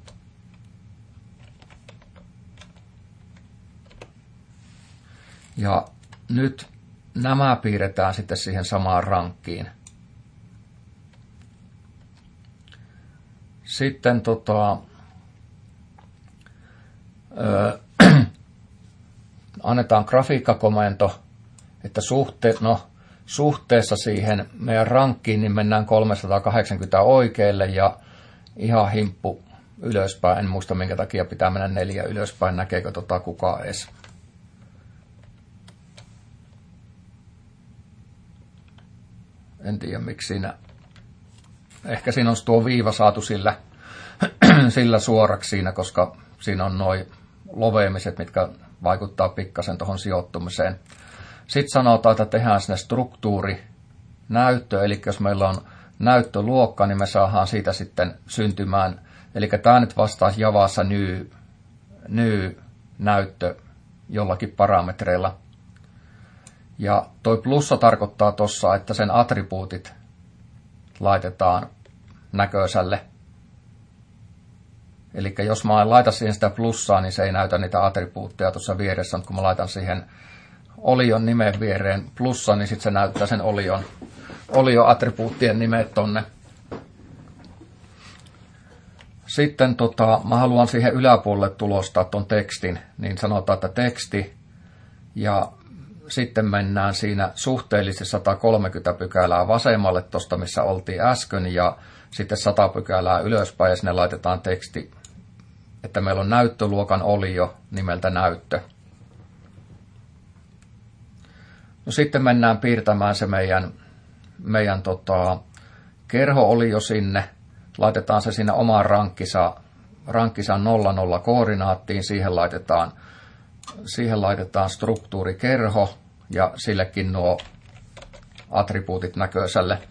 Ja nyt nämä piirretään sitten siihen samaan rankkiin. Sitten tota, ö, annetaan grafiikkakomento, että suhte, no, suhteessa siihen meidän rankkiin niin mennään kolmesataakahdeksankymmentä oikealle ja ihan himppu ylöspäin. En muista minkä takia pitää mennä neljä ylöspäin, näkeekö tota kukaan edes. En tiedä miksi siinä. Ehkä siinä on tuo viiva saatu sillä, sillä suoraksi siinä, koska siinä on nuo loveemiset, mitkä vaikuttaa pikkasen tuohon sijoittumiseen. Sitten sanotaan, että tehdään sinne struktuuri näyttö, eli jos meillä on näyttöluokka, niin me saadaan siitä sitten syntymään. Eli tämä nyt vastaisi Javassa new, new näyttö jollakin parametreilla. Ja toi plussa tarkoittaa tuossa, että sen attribuutit laitetaan näköiselle. Eli jos mä en laita siihen sitä plussaa, niin se ei näytä niitä attribuutteja tuossa vieressä, mutta kun mä laitan siihen olion nimen viereen plussa, niin sitten se näyttää sen olion, olio-attribuuttien nimet tonne. Sitten tota, mä haluan siihen yläpuolelle tulostaa ton tekstin, niin sanotaan, että teksti, ja sitten mennään siinä suhteellisesti sata kolmekymmentä pykälää vasemmalle tuosta, missä oltiin äsken, ja sitten sata pykälää ylöspäin, ja sinne laitetaan teksti, että meillä on näyttöluokan olio nimeltä näyttö. No sitten mennään piirtämään se meidän, meidän tota, kerho-olio sinne, laitetaan se siinä omaan rankkisa, rankkisa nolla nolla koordinaattiin, siihen laitetaan Siihen laitetaan struktuurikerho ja sillekin nuo attribuutit näköiselle.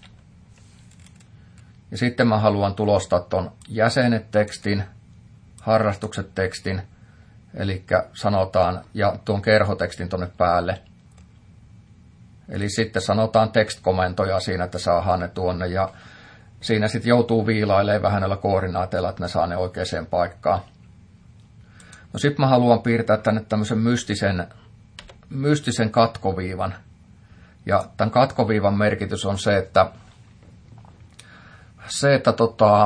Ja sitten mä haluan tulostaa tuon jäsenet-tekstin, harrastukset-tekstin, eli sanotaan, ja tuon kerhotekstin tuonne päälle. Eli sitten sanotaan text-komentoja siinä, että saadaan ne tuonne, ja siinä sitten joutuu viilailemaan vähän näillä koordinaateilla, että ne saa ne oikeaan paikkaan. No sitten mä haluan piirtää tänne tämmöisen mystisen, mystisen katkoviivan. Ja tämän katkoviivan merkitys on se, että, se, että tota,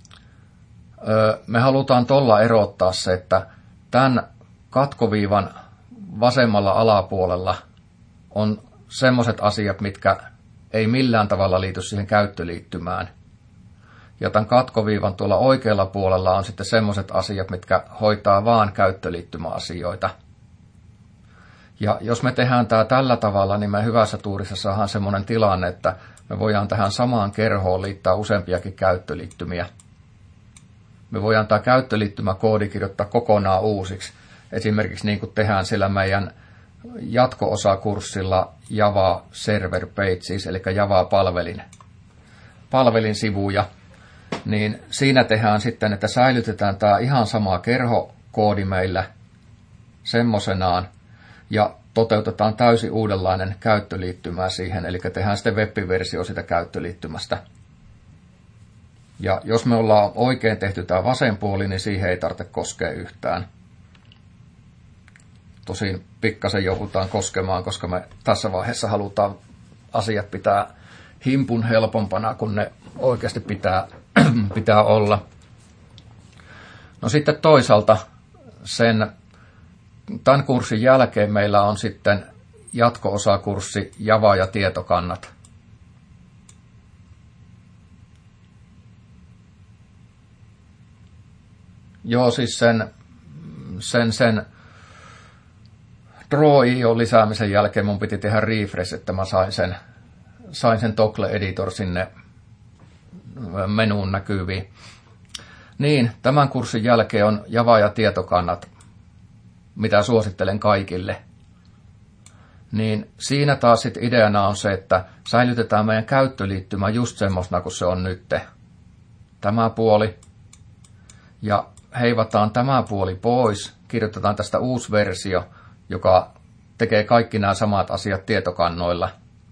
me halutaan tuolla erottaa se, että tämän katkoviivan vasemmalla alapuolella on semmoiset asiat, mitkä ei millään tavalla liity siihen käyttöliittymään. Ja tämän katkoviivan tuolla oikealla puolella on sitten semmoiset asiat, mitkä hoitaa vaan käyttöliittymäasioita. Ja jos me tehdään tämä tällä tavalla, niin me hyvässä tuurissa saadaan semmoinen tilanne, että me voidaan tähän samaan kerhoon liittää useampiakin käyttöliittymiä. Me voidaan tämä käyttöliittymäkoodi kirjoittaa kokonaan uusiksi. Esimerkiksi niin kuin tehdään sillä meidän jatko-osakurssilla Java Server Pages, eli Java-palvelin palvelin sivuja. Niin siinä tehdään sitten, että säilytetään tämä ihan sama kerhokoodi meillä semmoisenaan ja toteutetaan täysin uudenlainen käyttöliittymä siihen, eli tehdään sitten web-versio sitä käyttöliittymästä. Ja jos me ollaan oikein tehty tämä vasen puoli, niin siihen ei tarvitse koskea yhtään. Tosin pikkasen joudutaan koskemaan, koska me tässä vaiheessa halutaan asiat pitää himpun helpompana, kun ne oikeasti pitää, pitää olla. No sitten toisaalta sen, tämän kurssin jälkeen meillä on sitten jatko-osakurssi Java ja tietokannat. Joo, siis sen, sen, sen Draw-io lisäämisen jälkeen mun piti tehdä refresh, että mä sain sen, sain sen Toggle Editor sinne menuun näkyviin. Niin, tämän kurssin jälkeen on Java ja tietokannat, mitä suosittelen kaikille. Niin siinä taas sit ideana on se, että säilytetään meidän käyttöliittymä just semmoisena kuin se on nyt. Tämä puoli. Ja heivataan tämä puoli pois. Kirjoitetaan tästä uusi versio, joka tekee kaikki nämä samat asiat tietokannoilla.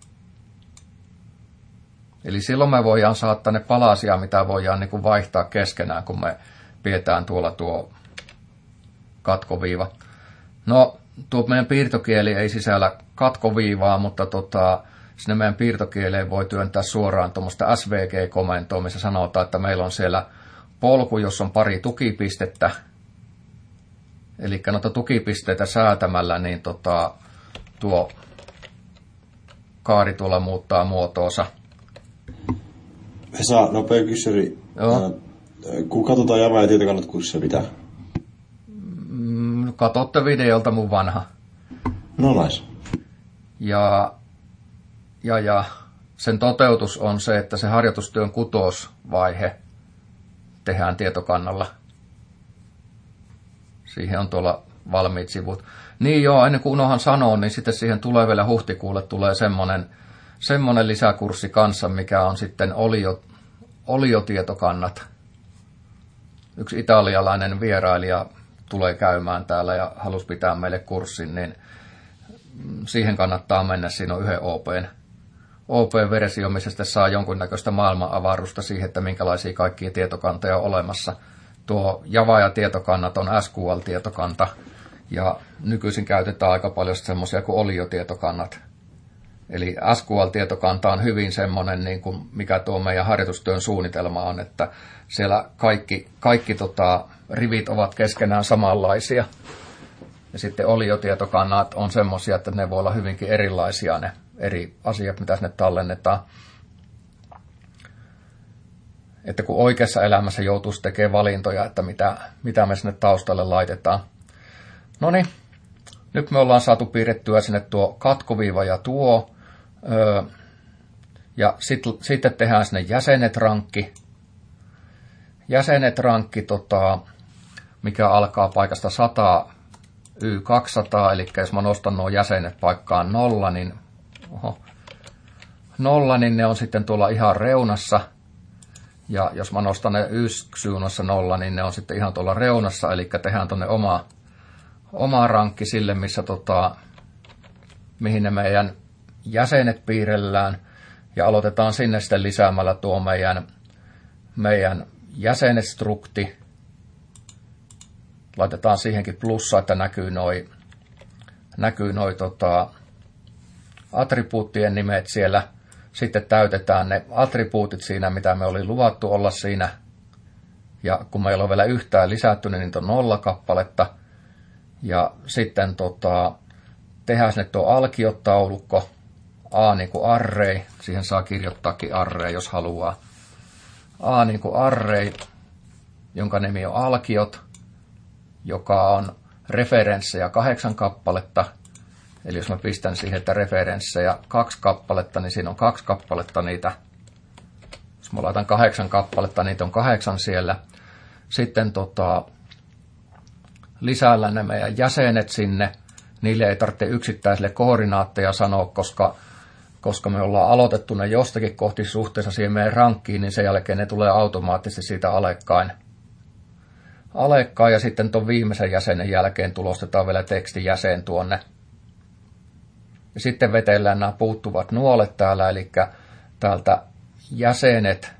Eli silloin me voidaan saattaa ne palasia, mitä voidaan niin kuin vaihtaa keskenään, kun me pidetään tuolla tuo katkoviiva. No, tuo meidän piirtokieli ei sisällä katkoviivaa, mutta tota, sinne meidän piirtokieleen voi työntää suoraan tuommoista S V G-komentoa, missä sanotaan, että meillä on siellä polku, jossa on pari tukipistettä. Eli noita tukipisteitä säätämällä, niin tota, tuo kaari tuolla muuttaa muotoonsa. Vesa, nopea kysymys. Kun katsotaan Java ja tietokannat kurssia, mitä? Mm, katsotte videolta mun vanha. No lais. Ja, ja, ja sen toteutus on se, että se harjoitustyön kutosvaihe tehdään tietokannalla. Siihen on tuolla valmiit sivut. Niin joo, ennen kuin unohan sanoa, niin sitten siihen tulee vielä huhtikuulle tulee semmoinen, semmoinen lisäkurssi kanssa, mikä on sitten olio, oliotietokannat. Yksi italialainen vierailija tulee käymään täällä ja halusi pitää meille kurssin, niin siihen kannattaa mennä. Siinä on yhden O P:n, O P-versio, missä sitten saa jonkunnäköistä maailmanavarusta siihen, että minkälaisia kaikkia tietokantoja on olemassa. Tuo Java ja tietokannat on S Q L-tietokanta, ja nykyisin käytetään aika paljon semmoisia kuin oliotietokannat. Eli S Q L-tietokanta on hyvin semmoinen, niin kuin mikä tuo meidän harjoitustyön suunnitelma on, että siellä kaikki, kaikki tota, rivit ovat keskenään samanlaisia. Ja sitten oliotietokannat on semmoisia, että ne voi olla hyvinkin erilaisia ne eri asiat, mitä sinne tallennetaan. Että kun oikeassa elämässä joutuisi tekemään valintoja, että mitä, mitä me sinne taustalle laitetaan. No niin, nyt me ollaan saatu piirrettyä sinne tuo katkoviiva ja tuo. Öö, ja sitten sit tehdään sinne jäsenet-rankki. Jäsenet-rankki, tota, mikä alkaa paikasta sata Y kaksisataa, eli jos mä nostan nuo jäsenet paikkaan nolla, niin, oho, nolla, niin ne on sitten tuolla ihan reunassa. Ja jos mä nostan ne Y-suunnassa nolla, niin ne on sitten ihan tuolla reunassa, eli tehdään tuonne oma, oma rankki sille, missä tota, mihin ne meidän jäsenet piirrellään. Ja aloitetaan sinne sitten lisäämällä tuo meidän, meidän jäsenestrukti. Laitetaan siihenkin plussa, että näkyy noi, näkyy noi tota, attribuuttien nimet siellä. Sitten täytetään ne attribuutit siinä, mitä me oli luvattu olla siinä. Ja kun meillä on vielä yhtään lisätty, niin niitä on nolla kappaletta. Ja sitten tota, tehdään sinne tuo alkiotaulukko. A niin kuin array. Siihen saa kirjoittaakin array, jos haluaa. A niin kuin array, jonka nimi on alkiot, joka on referenssejä kahdeksan kappaletta. Eli jos mä pistän siihen, että referenssejä kaksi kappaletta, niin siinä on kaksi kappaletta niitä. Jos mä laitan kahdeksan kappaletta, niitä on kahdeksan siellä. Sitten tota, lisäillä ne meidän jäsenet sinne. Niille ei tarvitse yksittäisille koordinaatteja sanoa, koska, koska me ollaan aloitettu ne jostakin kohti suhteessa siihen meidän rankkiin, niin sen jälkeen ne tulee automaattisesti siitä alekkain. Alekkain ja sitten tuon viimeisen jäsenen jälkeen tulostetaan vielä tekstijäsen tuonne. Ja sitten vetellään nämä puuttuvat nuolet täällä, eli täältä jäsenet,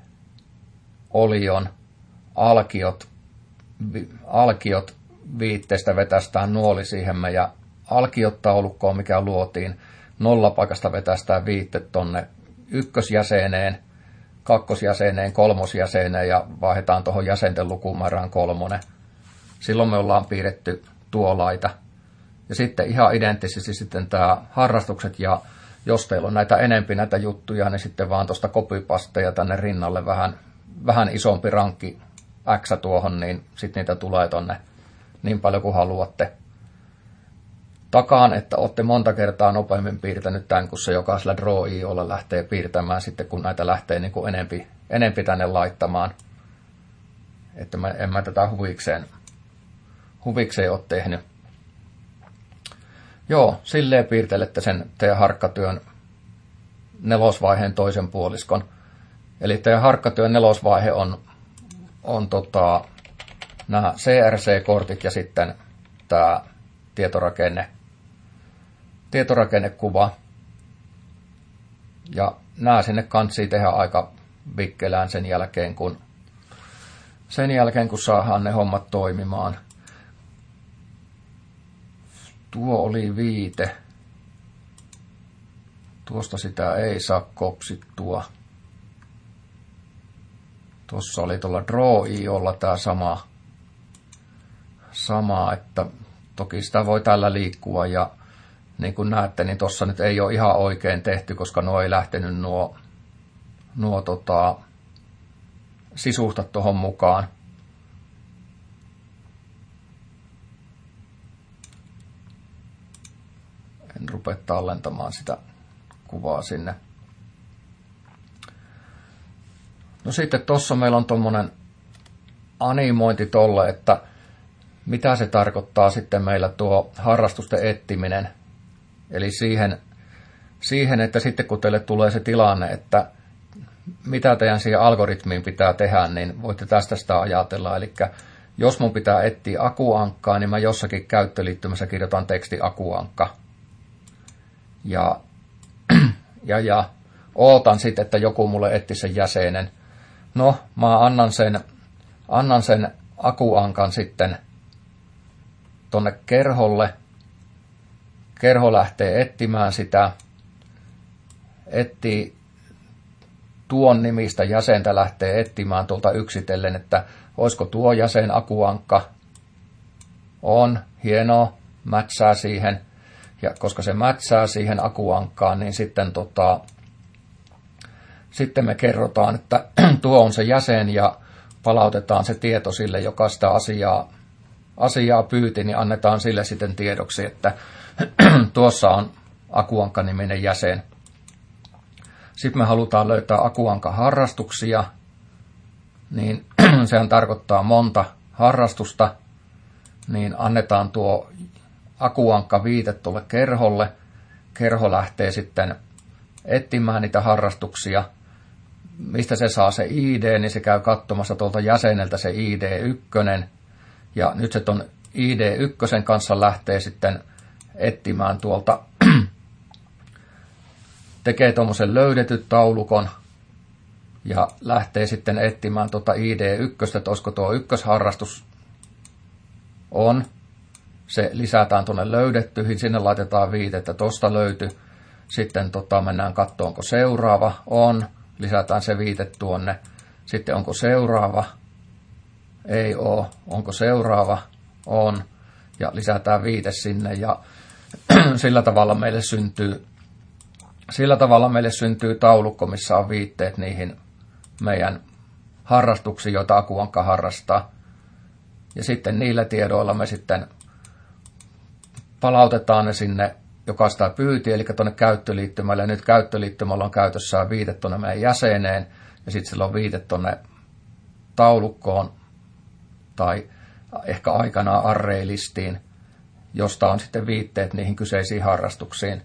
olion, alkiot, vi, alkiot viitteestä vetästään nuoli siihen meidän alkiotaulukkoon, mikä luotiin. Nollapaikasta vetästään viitteet tonne ykkösjäseneen, kakkosjäseneen, kolmosjäseneen ja vaihdetaan tuohon jäsenten lukumäärään kolmonen. Silloin me ollaan piirretty tuo laita. Ja sitten ihan identtisesti sitten tämä harrastukset, ja jos teillä on näitä enempi näitä juttuja, niin sitten vaan tuosta copypasteja tänne rinnalle vähän, vähän isompi rankki X tuohon, niin sitten niitä tulee tonne niin paljon kuin haluatte. Takaan, että olette monta kertaa nopeammin piirtänyt tämän, kun se jokaisella Draw I O:lla lähtee piirtämään sitten, kun näitä lähtee niin kuin enempi, enempi tänne laittamaan. Että mä, en mä tätä huvikseen, huvikseen ole tehnyt. Joo, silleen piirtelette sen teidän harkkatyön nelosvaiheen toisen puoliskon. Eli teidän harkkatyön nelosvaihe on, on tota, nämä C R C-kortit ja sitten tämä tietorakenne, tietorakennekuva. Ja nämä sinne kantsii tehdä aika vikkelään sen jälkeen, kun, sen jälkeen, kun saadaan ne hommat toimimaan. Tuo oli viite. Tuosta sitä ei saa kopsittua. Tuossa oli tuolla Draw I O:lla tämä sama, sama, että toki sitä voi tällä liikkua, ja niin kuin näette, niin tuossa nyt ei ole ihan oikein tehty, koska nuo ei lähtenyt nuo, nuo tota, sisustat tuohon mukaan. En rupea tallentamaan sitä kuvaa sinne. No sitten tuossa meillä on tuommoinen animointi tolle, että mitä se tarkoittaa sitten meillä tuo harrastusten etsiminen. Eli siihen, siihen, että sitten kun teille tulee se tilanne, että mitä teidän siihen algoritmiin pitää tehdä, niin voitte tästä sitä ajatella. Eli jos mun pitää etsiä akuankkaa, niin mä jossakin käyttöliittymässä kirjoitan teksti akuankka. Ja, ja, ja ootan sitten, että joku mulle etsi sen jäsenen. No, mä annan sen, annan sen akuankan sitten tonne kerholle. Kerho lähtee etsimään sitä. Etsii tuon nimistä jäsentä, lähtee etsimään tuolta yksitellen, että olisiko tuo jäsen akuankka. On, hienoa, mätsää siihen. Ja koska se mätsää siihen akuankkaan, niin sitten, tota, sitten me kerrotaan, että tuo on se jäsen, ja palautetaan se tieto sille, joka sitä asiaa, asiaa pyyti, niin annetaan sille sitten tiedoksi, että tuossa on akuankka-niminen jäsen. Sitten me halutaan löytää akuankka-harrastuksia, niin sehän tarkoittaa monta harrastusta, niin annetaan tuo akuankka-viite tuolle kerholle. Kerho lähtee sitten etsimään niitä harrastuksia. Mistä se saa se I D, niin se käy katsomassa tuolta jäseneltä se I D yksi. Ja nyt se ton I D yksi kanssa lähtee sitten etsimään tuolta, tekee tuommoisen löydetyt taulukon ja lähtee sitten etsimään tuota I D yksi, että olisiko tuo ykkösharrastus. On. Se lisätään tuonne löydettyihin, sinne laitetaan viite, että tosta löytyi. Sitten tota, mennään katsomaan, onko seuraava. On. Lisätään se viite tuonne. Sitten onko seuraava. Ei ole. Onko seuraava. On. Ja lisätään viite sinne. Ja sillä tavalla meille syntyy, sillä tavalla meille syntyy taulukko, missä on viitteet niihin meidän harrastuksiin, joita akuankka harrastaa. Ja sitten niillä tiedoilla me sitten palautetaan ne sinne, joka sitä pyyti, eli tuonne käyttöliittymälle. Ja nyt käyttöliittymällä on käytössään viite tuonne meidän jäseneen, ja sitten sillä on viite tuonne taulukkoon, tai ehkä aikanaan array-listiin, josta on sitten viitteet niihin kyseisiin harrastuksiin.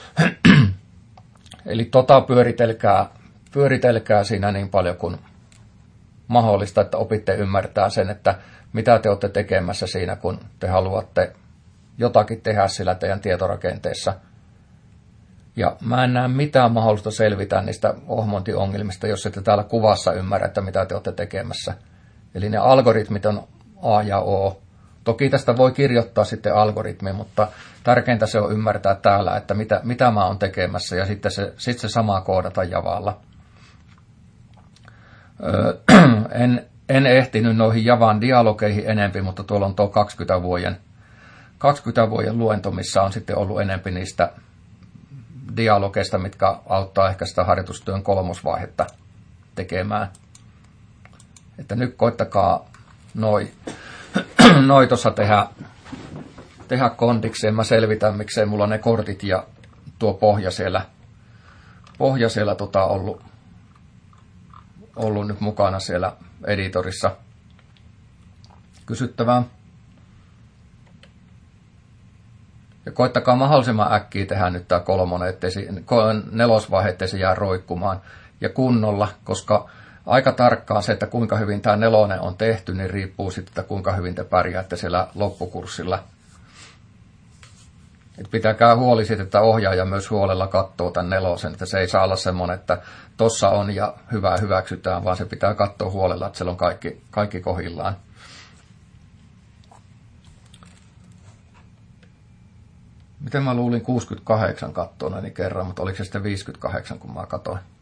Eli tota pyöritelkää, pyöritelkää siinä niin paljon kuin mahdollista, että opitte ymmärtää sen, että mitä te olette tekemässä siinä, kun te haluatte jotakin tehdä sillä teidän tietorakenteessa. Ja mä en näe mitään mahdollista selvitä niistä ohmontiongelmista, jos ette täällä kuvassa ymmärrä, että mitä te olette tekemässä. Eli ne algoritmit on A ja O, Toki tästä voi kirjoittaa sitten algoritmi, mutta tärkeintä se on ymmärtää täällä, että mitä, mitä mä oon tekemässä, ja sitten se, sit se sama koodata Javalla. Öö, en, en ehtinyt noihin Javan dialogeihin enempi, mutta tuolla on tuo kaksikymmentä vuoden, kaksikymmentä vuoden luento, missä on sitten ollut enempi niistä dialogeista, mitkä auttaa ehkä sitä harjoitustyön kolmosvaihetta tekemään. Että nyt koittakaa noi, noi tuossa tehdä, tehdä kondikseen. Mä selvitän, miksei mulla ne kortit ja tuo pohja siellä, pohja siellä tota ollut, ollut nyt mukana siellä editorissa. Kysyttävää. Ja koittakaa mahdollisimman äkkiä tehdä nyt tämä kolmonen, ettei se, nelosvaihe, ettei se jää roikkumaan. Ja kunnolla, koska aika tarkkaan se, että kuinka hyvin tämä nelonen on tehty, niin riippuu sitten, että kuinka hyvin te pärjäätte siellä loppukurssilla. Et pitäkää huoli siitä, että ohjaaja myös huolella katsoo tämän nelosen, että se ei saa olla semmoinen, että tossa on ja hyvää hyväksytään, vaan se pitää katsoa huolella, että siellä on kaikki, kaikki kohdillaan. Miten mä luulin kuusikymmentäkahdeksan kattoon niin kerran, mutta oliko se sitten viisikymmentäkahdeksan, kun mä katsoin?